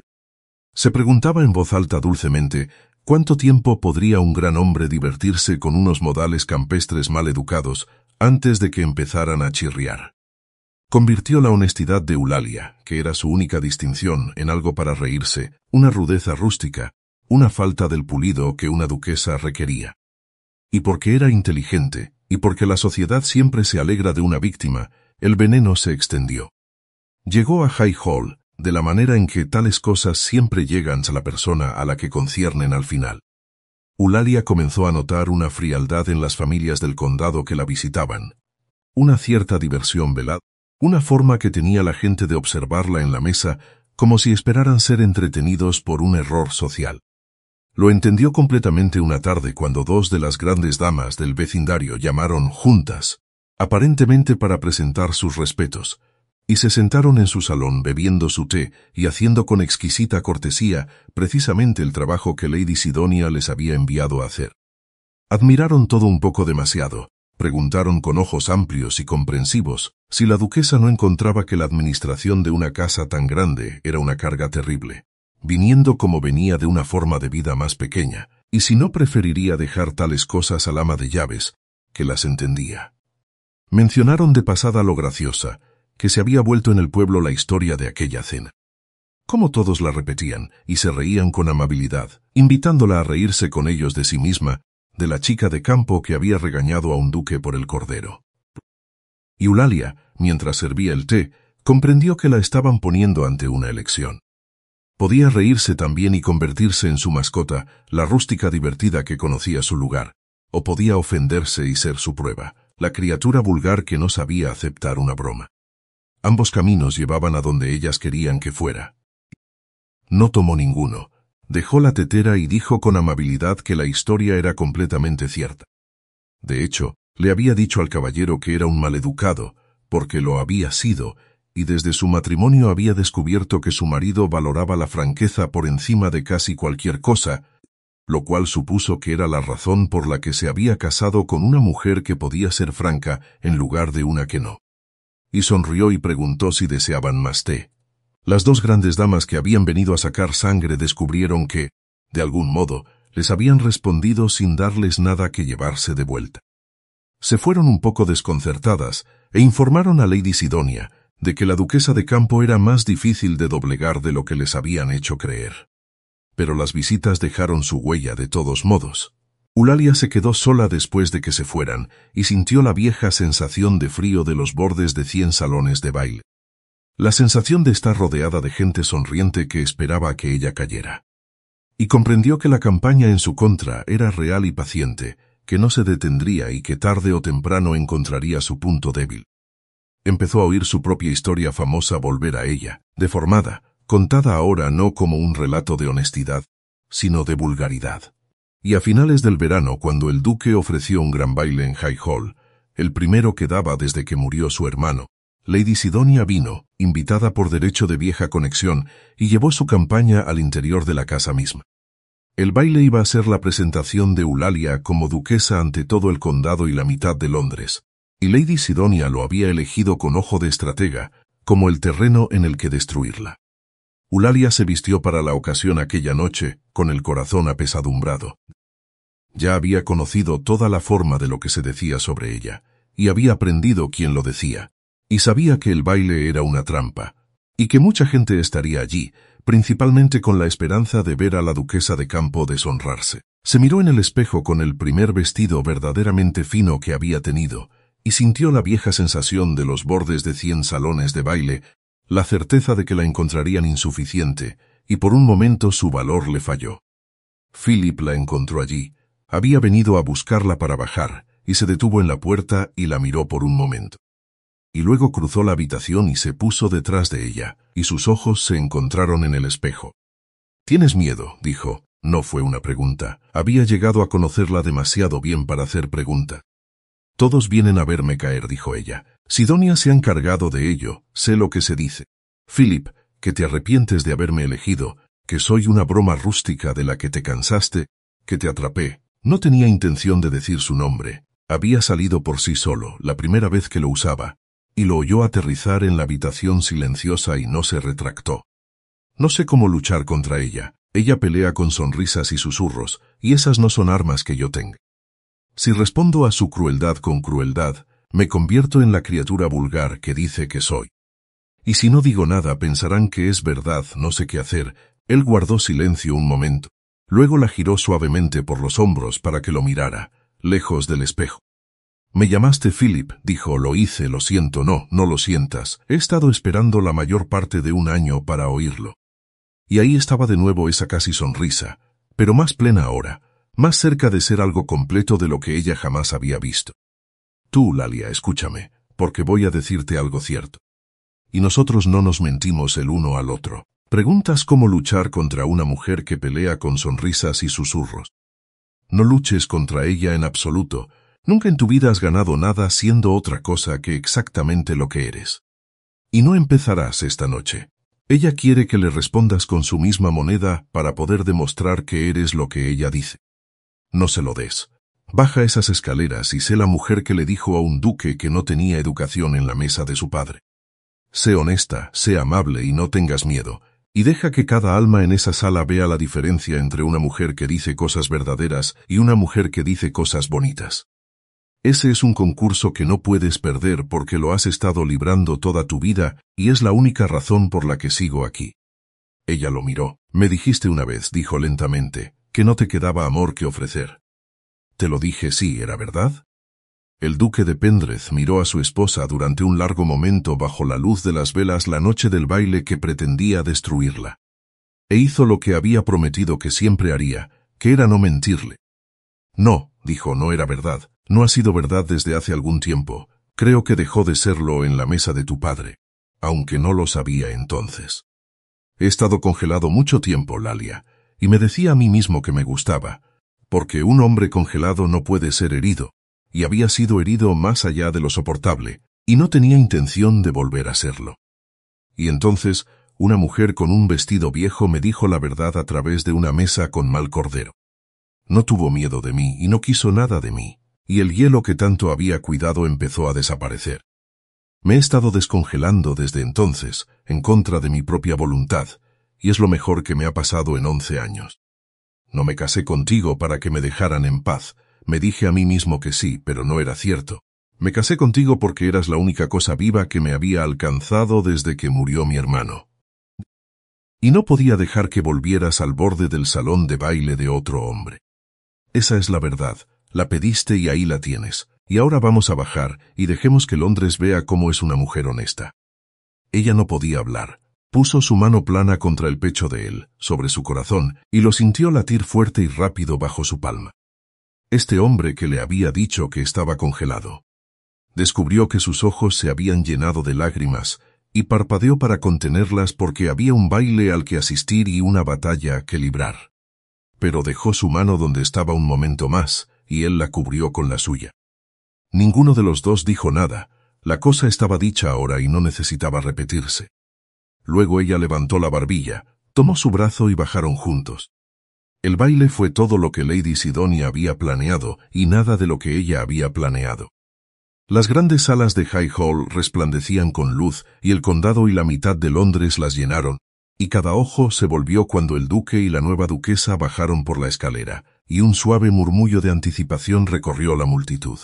Se preguntaba en voz alta dulcemente cuánto tiempo podría un gran hombre divertirse con unos modales campestres mal educados antes de que empezaran a chirriar. Convirtió la honestidad de Eulalia, que era su única distinción, en algo para reírse, una rudeza rústica, una falta del pulido que una duquesa requería. Y porque era inteligente, y porque la sociedad siempre se alegra de una víctima, el veneno se extendió. Llegó a High Hall, de la manera en que tales cosas siempre llegan a la persona a la que conciernen al final. Eulalia comenzó a notar una frialdad en las familias del condado que la visitaban, una cierta diversión velada, una forma que tenía la gente de observarla en la mesa como si esperaran ser entretenidos por un error social. Lo entendió completamente una tarde cuando dos de las grandes damas del vecindario llamaron juntas, aparentemente para presentar sus respetos, y se sentaron en su salón bebiendo su té y haciendo con exquisita cortesía precisamente el trabajo que Lady Sidonia les había enviado a hacer. Admiraron todo un poco demasiado. Preguntaron con ojos amplios y comprensivos si la duquesa no encontraba que la administración de una casa tan grande era una carga terrible, viniendo como venía de una forma de vida más pequeña, y si no preferiría dejar tales cosas al ama de llaves, que las entendía. Mencionaron de pasada lo graciosa, que se había vuelto en el pueblo la historia de aquella cena. Como todos la repetían, y se reían con amabilidad, invitándola a reírse con ellos de sí misma, de la chica de campo que había regañado a un duque por el cordero. Y Eulalia, mientras servía el té, comprendió que la estaban poniendo ante una elección. Podía reírse también y convertirse en su mascota, la rústica divertida que conocía su lugar, o podía ofenderse y ser su prueba, la criatura vulgar que no sabía aceptar una broma. Ambos caminos llevaban a donde ellas querían que fuera. No tomó ninguno. Dejó la tetera y dijo con amabilidad que la historia era completamente cierta. De hecho, le había dicho al caballero que era un maleducado, porque lo había sido, y desde su matrimonio había descubierto que su marido valoraba la franqueza por encima de casi cualquier cosa, lo cual supuso que era la razón por la que se había casado con una mujer que podía ser franca en lugar de una que no. Y sonrió y preguntó si deseaban más té. Las dos grandes damas que habían venido a sacar sangre descubrieron que, de algún modo, les habían respondido sin darles nada que llevarse de vuelta. Se fueron un poco desconcertadas e informaron a Lady Sidonia de que la duquesa de campo era más difícil de doblegar de lo que les habían hecho creer. Pero las visitas dejaron su huella de todos modos. Eulalia se quedó sola después de que se fueran y sintió la vieja sensación de frío de los bordes de 100 salones de baile. La sensación de estar rodeada de gente sonriente que esperaba a que ella cayera. Y comprendió que la campaña en su contra era real y paciente, que no se detendría y que tarde o temprano encontraría su punto débil. Empezó a oír su propia historia famosa volver a ella, deformada, contada ahora no como un relato de honestidad, sino de vulgaridad. Y a finales del verano, cuando el duque ofreció un gran baile en High Hall, el primero que daba desde que murió su hermano, Lady Sidonia vino, invitada por derecho de vieja conexión, y llevó su campaña al interior de la casa misma. El baile iba a ser la presentación de Eulalia como duquesa ante todo el condado y la mitad de Londres, y Lady Sidonia lo había elegido con ojo de estratega, como el terreno en el que destruirla. Eulalia se vistió para la ocasión aquella noche, con el corazón apesadumbrado. Ya había conocido toda la forma de lo que se decía sobre ella, y había aprendido quién lo decía, y sabía que el baile era una trampa, y que mucha gente estaría allí, principalmente con la esperanza de ver a la duquesa de Campo deshonrarse. Se miró en el espejo con el primer vestido verdaderamente fino que había tenido, y sintió la vieja sensación de los bordes de 100 salones de baile, la certeza de que la encontrarían insuficiente, y por un momento su valor le falló. Philip la encontró allí. Había venido a buscarla para bajar, y se detuvo en la puerta y la miró por un momento. Y luego cruzó la habitación y se puso detrás de ella, y sus ojos se encontraron en el espejo. «¿Tienes miedo?», dijo. No fue una pregunta. Había llegado a conocerla demasiado bien para hacer pregunta. «Todos vienen a verme caer», dijo ella. «Sidonia se ha encargado de ello, sé lo que se dice. Philip, que te arrepientes de haberme elegido, que soy una broma rústica de la que te cansaste, que te atrapé». No tenía intención de decir su nombre. Había salido por sí solo, la primera vez que lo usaba, y lo oyó aterrizar en la habitación silenciosa y no se retractó. No sé cómo luchar contra ella. Ella pelea con sonrisas y susurros, y esas no son armas que yo tenga. Si respondo a su crueldad con crueldad, me convierto en la criatura vulgar que dice que soy. Y si no digo nada pensarán que es verdad, no sé qué hacer. Él guardó silencio un momento. Luego la giró suavemente por los hombros para que lo mirara, lejos del espejo. «Me llamaste Philip», dijo. «Lo hice, lo siento». «No, no lo sientas. He estado esperando la mayor parte de un año para oírlo». Y ahí estaba de nuevo esa casi sonrisa, pero más plena ahora, más cerca de ser algo completo de lo que ella jamás había visto. «Tú, Eulalia, escúchame, porque voy a decirte algo cierto. Y nosotros no nos mentimos el uno al otro. Preguntas cómo luchar contra una mujer que pelea con sonrisas y susurros. No luches contra ella en absoluto. Nunca en tu vida has ganado nada siendo otra cosa que exactamente lo que eres. Y no empezarás esta noche. Ella quiere que le respondas con su misma moneda para poder demostrar que eres lo que ella dice. No se lo des. Baja esas escaleras y sé la mujer que le dijo a un duque que no tenía educación en la mesa de su padre. Sé honesta, sé amable y no tengas miedo. Y deja que cada alma en esa sala vea la diferencia entre una mujer que dice cosas verdaderas y una mujer que dice cosas bonitas. Ese es un concurso que no puedes perder porque lo has estado librando toda tu vida y es la única razón por la que sigo aquí». Ella lo miró. «Me dijiste una vez», dijo lentamente, «que no te quedaba amor que ofrecer». «Te lo dije, sí, ¿era verdad?». El duque de Pendreth miró a su esposa durante un largo momento bajo la luz de las velas la noche del baile que pretendía destruirla. E hizo lo que había prometido que siempre haría, que era no mentirle. «No», dijo, «no era verdad. No ha sido verdad desde hace algún tiempo. Creo que dejó de serlo en la mesa de tu padre, aunque no lo sabía entonces. He estado congelado mucho tiempo, Eulalia, y me decía a mí mismo que me gustaba, porque un hombre congelado no puede ser herido, y había sido herido más allá de lo soportable, y no tenía intención de volver a serlo. Y entonces, una mujer con un vestido viejo me dijo la verdad a través de una mesa con mal cordero. No tuvo miedo de mí y no quiso nada de mí, y el hielo que tanto había cuidado empezó a desaparecer. Me he estado descongelando desde entonces, en contra de mi propia voluntad, y es lo mejor que me ha pasado en 11 años. No me casé contigo para que me dejaran en paz. Me dije a mí mismo que sí, pero no era cierto. Me casé contigo porque eras la única cosa viva que me había alcanzado desde que murió mi hermano. Y no podía dejar que volvieras al borde del salón de baile de otro hombre. Esa es la verdad. La pediste y ahí la tienes. Y ahora vamos a bajar y dejemos que Londres vea cómo es una mujer honesta. Ella no podía hablar. Puso su mano plana contra el pecho de él, sobre su corazón, y lo sintió latir fuerte y rápido bajo su palma. Este hombre que le había dicho que estaba congelado. Descubrió que sus ojos se habían llenado de lágrimas, y parpadeó para contenerlas porque había un baile al que asistir y una batalla que librar. Pero dejó su mano donde estaba un momento más, y él la cubrió con la suya. Ninguno de los dos dijo nada. La cosa estaba dicha ahora y no necesitaba repetirse. Luego ella levantó la barbilla, tomó su brazo y bajaron juntos. El baile fue todo lo que Lady Sidonia había planeado y nada de lo que ella había planeado. Las grandes salas de High Hall resplandecían con luz y el condado y la mitad de Londres las llenaron, y cada ojo se volvió cuando el duque y la nueva duquesa bajaron por la escalera, y un suave murmullo de anticipación recorrió la multitud.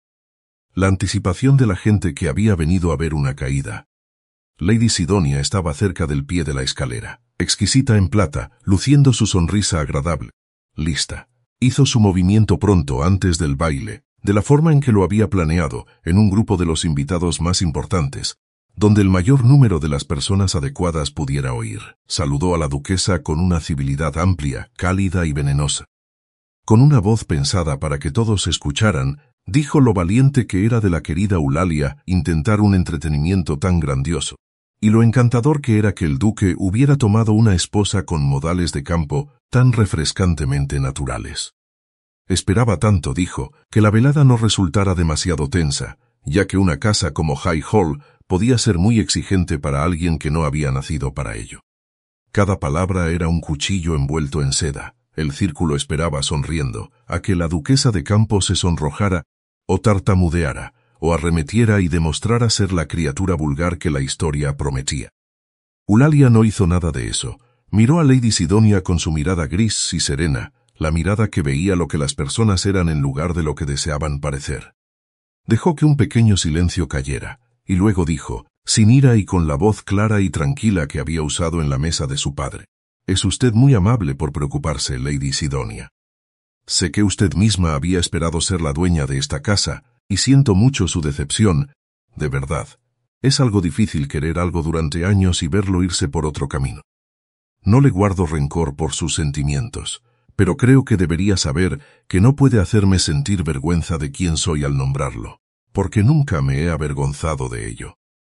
La anticipación de la gente que había venido a ver una caída. Lady Sidonia estaba cerca del pie de la escalera, exquisita en plata, luciendo su sonrisa agradable. Lista. Hizo su movimiento pronto antes del baile, de la forma en que lo había planeado, en un grupo de los invitados más importantes, donde el mayor número de las personas adecuadas pudiera oír. Saludó a la duquesa con una civilidad amplia, cálida y venenosa. Con una voz pensada para que todos escucharan, dijo lo valiente que era de la querida Eulalia intentar un entretenimiento tan grandioso, y lo encantador que era que el duque hubiera tomado una esposa con modales de campo tan refrescantemente naturales. Esperaba tanto, dijo, que la velada no resultara demasiado tensa, ya que una casa como High Hall podía ser muy exigente para alguien que no había nacido para ello. Cada palabra era un cuchillo envuelto en seda. El círculo esperaba sonriendo a que la duquesa de campo se sonrojara, o tartamudeara, o arremetiera y demostrara ser la criatura vulgar que la historia prometía. Eulalia no hizo nada de eso. Miró a Lady Sidonia con su mirada gris y serena, la mirada que veía lo que las personas eran en lugar de lo que deseaban parecer. Dejó que un pequeño silencio cayera, y luego dijo, sin ira y con la voz clara y tranquila que había usado en la mesa de su padre: «Es usted muy amable por preocuparse, Lady Sidonia. Sé que usted misma había esperado ser la dueña de esta casa, y siento mucho su decepción, de verdad. Es algo difícil querer algo durante años y verlo irse por otro camino. No le guardo rencor por sus sentimientos, pero creo que debería saber que no puede hacerme sentir vergüenza de quién soy al nombrarlo, porque nunca me he avergonzado de ello.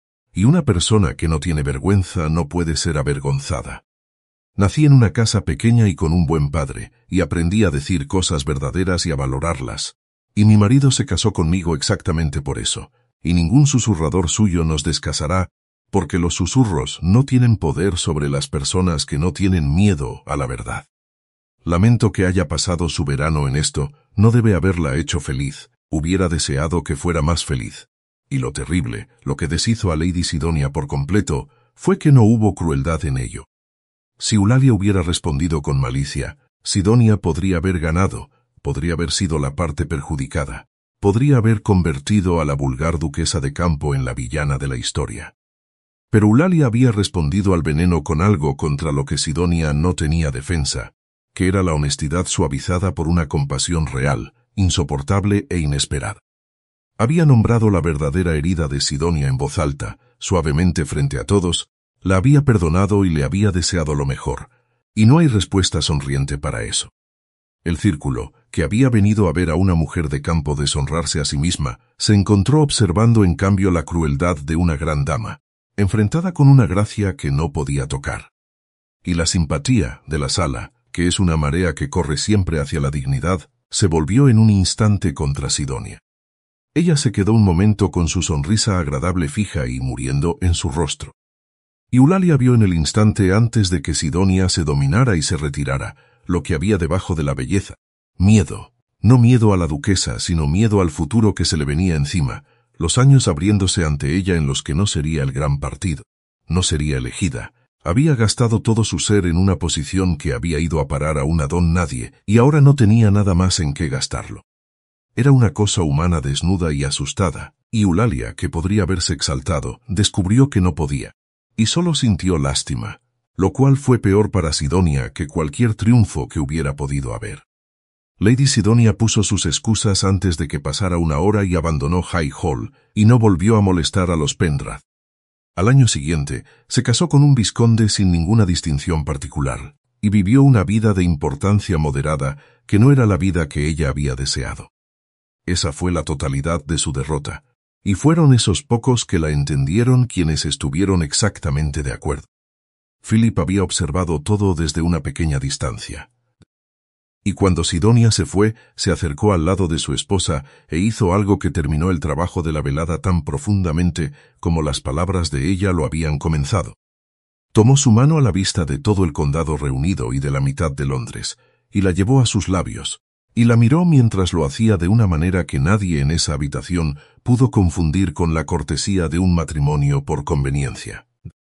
Y una persona que no tiene vergüenza no puede ser avergonzada. Nací en una casa pequeña y con un buen padre, y aprendí a decir cosas verdaderas y a valorarlas. Y mi marido se casó conmigo exactamente por eso, y ningún susurrador suyo nos descasará, porque los susurros no tienen poder sobre las personas que no tienen miedo a la verdad. Lamento que haya pasado su verano en esto, no debe haberla hecho feliz, hubiera deseado que fuera más feliz. Y lo terrible, lo que deshizo a Lady Sidonia por completo, fue que no hubo crueldad en ello. Si Eulalia hubiera respondido con malicia, Sidonia podría haber ganado, podría haber sido la parte perjudicada, podría haber convertido a la vulgar duquesa de campo en la villana de la historia. Pero Eulalia había respondido al veneno con algo contra lo que Sidonia no tenía defensa, que era la honestidad suavizada por una compasión real, insoportable e inesperada. Había nombrado la verdadera herida de Sidonia en voz alta, suavemente frente a todos, la había perdonado y le había deseado lo mejor, y no hay respuesta sonriente para eso. El círculo, que había venido a ver a una mujer de campo deshonrarse a sí misma, se encontró observando en cambio la crueldad de una gran dama, enfrentada con una gracia que no podía tocar. Y la simpatía de la sala, que es una marea que corre siempre hacia la dignidad, se volvió en un instante contra Sidonia. Ella se quedó un momento con su sonrisa agradable fija y muriendo en su rostro. Y Eulalia vio en el instante antes de que Sidonia se dominara y se retirara, lo que había debajo de la belleza. Miedo. No miedo a la duquesa, sino miedo al futuro que se le venía encima, los años abriéndose ante ella en los que no sería el gran partido. No sería elegida. Había gastado todo su ser en una posición que había ido a parar a una don nadie, y ahora no tenía nada más en qué gastarlo. Era una cosa humana desnuda y asustada, y Eulalia, que podría haberse exaltado, descubrió que no podía, y solo sintió lástima, lo cual fue peor para Sidonia que cualquier triunfo que hubiera podido haber. Lady Sidonia puso sus excusas antes de que pasara una hora y abandonó High Hall, y no volvió a molestar a los Pendrath. Al año siguiente, se casó con un vizconde sin ninguna distinción particular, y vivió una vida de importancia moderada que no era la vida que ella había deseado. Esa fue la totalidad de su derrota, y fueron esos pocos que la entendieron quienes estuvieron exactamente de acuerdo. Philip había observado todo desde una pequeña distancia. Y cuando Sidonia se fue, se acercó al lado de su esposa e hizo algo que terminó el trabajo de la velada tan profundamente como las palabras de ella lo habían comenzado. Tomó su mano a la vista de todo el condado reunido y de la mitad de Londres, y la llevó a sus labios, y la miró mientras lo hacía de una manera que nadie en esa habitación pudo confundir con la cortesía de un matrimonio por conveniencia.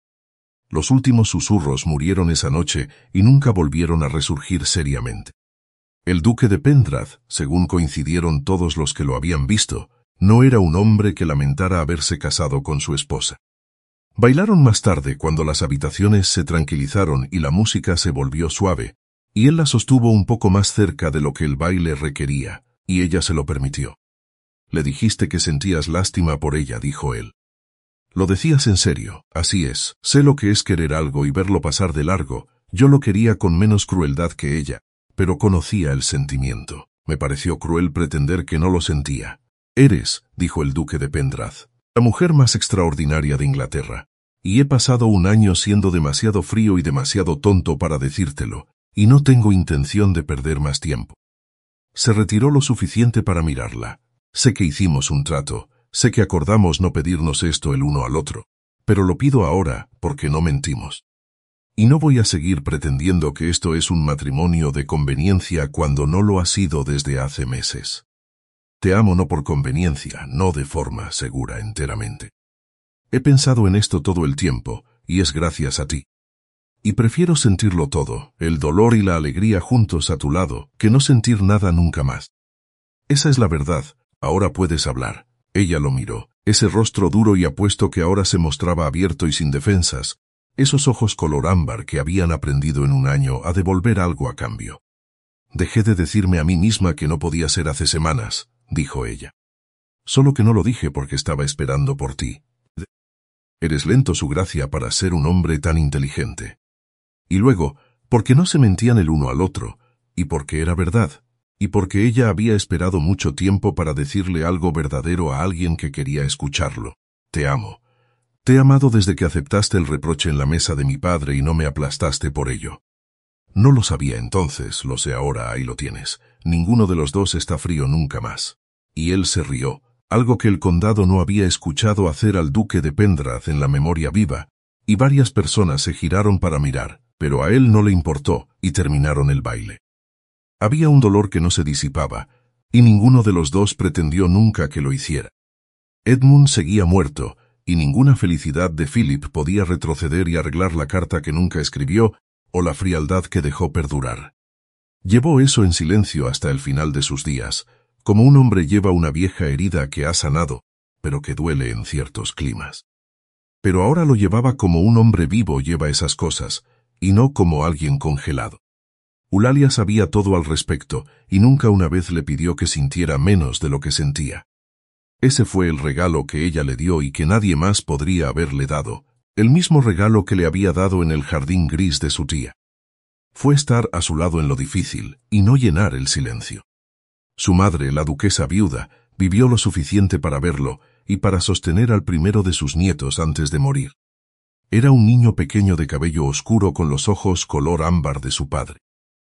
Los últimos susurros murieron esa noche y nunca volvieron a resurgir seriamente. El duque de Pendrath, según coincidieron todos los que lo habían visto, no era un hombre que lamentara haberse casado con su esposa. Bailaron más tarde cuando las habitaciones se tranquilizaron y la música se volvió suave, y él la sostuvo un poco más cerca de lo que el baile requería, y ella se lo permitió. Le dijiste que sentías lástima por ella, dijo él. Lo decías en serio, así es, sé lo que es querer algo y verlo pasar de largo, yo lo quería con menos crueldad que ella, pero conocía el sentimiento. Me pareció cruel pretender que no lo sentía. Eres, dijo el duque de Pendrath, la mujer más extraordinaria de Inglaterra, y he pasado un año siendo demasiado frío y demasiado tonto para decírtelo, y no tengo intención de perder más tiempo. Se retiró lo suficiente para mirarla. Sé que hicimos un trato, sé que acordamos no pedirnos esto el uno al otro, pero lo pido ahora porque no mentimos. Y no voy a seguir pretendiendo que esto es un matrimonio de conveniencia cuando no lo ha sido desde hace meses. Te amo no por conveniencia, no de forma segura enteramente. He pensado en esto todo el tiempo, y es gracias a ti. Y prefiero sentirlo todo, el dolor y la alegría juntos a tu lado, que no sentir nada nunca más. Esa es la verdad, ahora puedes hablar. Ella lo miró, ese rostro duro y apuesto que ahora se mostraba abierto y sin defensas, esos ojos color ámbar que habían aprendido en un año a devolver algo a cambio. Dejé de decirme a mí misma que no podía ser hace semanas, dijo ella. Solo que no lo dije porque estaba esperando por ti. Eres lento, su gracia, para ser un hombre tan inteligente. Y luego, porque no se mentían el uno al otro, y porque era verdad, y porque ella había esperado mucho tiempo para decirle algo verdadero a alguien que quería escucharlo. Te amo. Te he amado desde que aceptaste el reproche en la mesa de mi padre y no me aplastaste por ello. No lo sabía entonces, lo sé ahora, ahí lo tienes. Ninguno de los dos está frío nunca más. Y él se rió, algo que el condado no había escuchado hacer al duque de Pendrath en la memoria viva, y varias personas se giraron para mirar, pero a él no le importó, y terminaron el baile. Había un dolor que no se disipaba, y ninguno de los dos pretendió nunca que lo hiciera. Edmund seguía muerto, y ninguna felicidad de Philip podía retroceder y arreglar la carta que nunca escribió o la frialdad que dejó perdurar. Llevó eso en silencio hasta el final de sus días, como un hombre lleva una vieja herida que ha sanado, pero que duele en ciertos climas. Pero ahora lo llevaba como un hombre vivo lleva esas cosas, y no como alguien congelado. Eulalia sabía todo al respecto, y nunca una vez le pidió que sintiera menos de lo que sentía. Ese fue el regalo que ella le dio y que nadie más podría haberle dado, el mismo regalo que le había dado en el jardín gris de su tía. Fue estar a su lado en lo difícil y no llenar el silencio. Su madre, la duquesa viuda, vivió lo suficiente para verlo y para sostener al primero de sus nietos antes de morir. Era un niño pequeño de cabello oscuro con los ojos color ámbar de su padre.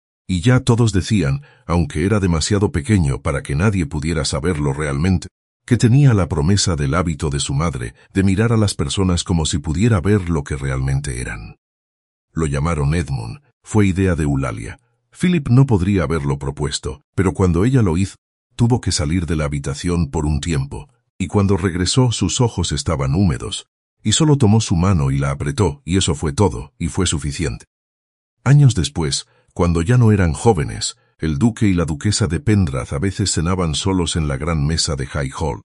Y ya todos decían, aunque era demasiado pequeño para que nadie pudiera saberlo realmente, que tenía la promesa del hábito de su madre de mirar a las personas como si pudiera ver lo que realmente eran. Lo llamaron Edmund, fue idea de Eulalia. Philip no podría haberlo propuesto, pero cuando ella lo hizo, tuvo que salir de la habitación por un tiempo, y cuando regresó sus ojos estaban húmedos, y solo tomó su mano y la apretó, y eso fue todo, y fue suficiente. Años después, cuando ya no eran jóvenes, el duque y la duquesa de Pendrath a veces cenaban solos en la gran mesa de High Hall.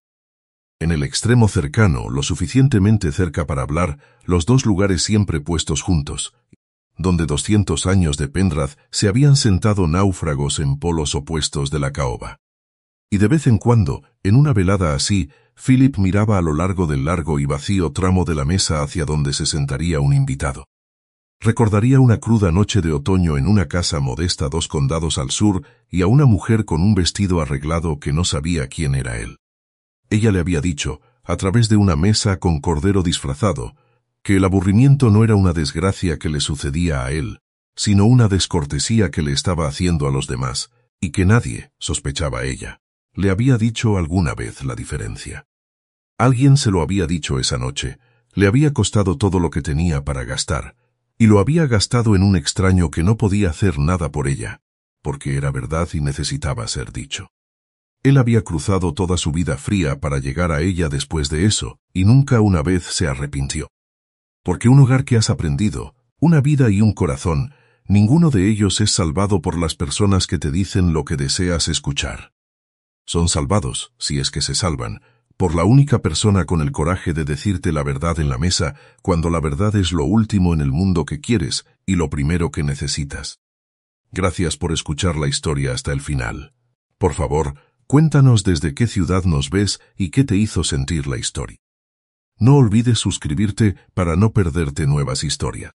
En el extremo cercano, lo suficientemente cerca para hablar, los dos lugares siempre puestos juntos, donde 200 años de Penrith se habían sentado náufragos en polos opuestos de la caoba. Y de vez en cuando, en una velada así, Philip miraba a lo largo del largo y vacío tramo de la mesa hacia donde se sentaría un invitado. Recordaría una cruda noche de otoño en una casa modesta 2 condados al sur y a una mujer con un vestido arreglado que no sabía quién era él. Ella le había dicho, a través de una mesa con cordero disfrazado, que el aburrimiento no era una desgracia que le sucedía a él, sino una descortesía que le estaba haciendo a los demás, y que nadie, sospechaba ella, le había dicho alguna vez la diferencia. Alguien se lo había dicho esa noche, le había costado todo lo que tenía para gastar, y lo había gastado en un extraño que no podía hacer nada por ella, porque era verdad y necesitaba ser dicho. Él había cruzado toda su vida fría para llegar a ella después de eso, y nunca una vez se arrepintió. Porque un hogar que has aprendido, una vida y un corazón, ninguno de ellos es salvado por las personas que te dicen lo que deseas escuchar. Son salvados, si es que se salvan, por la única persona con el coraje de decirte la verdad en la mesa, cuando la verdad es lo último en el mundo que quieres y lo primero que necesitas. Gracias por escuchar la historia hasta el final. Por favor, cuéntanos desde qué ciudad nos ves y qué te hizo sentir la historia. No olvides suscribirte para no perderte nuevas historias.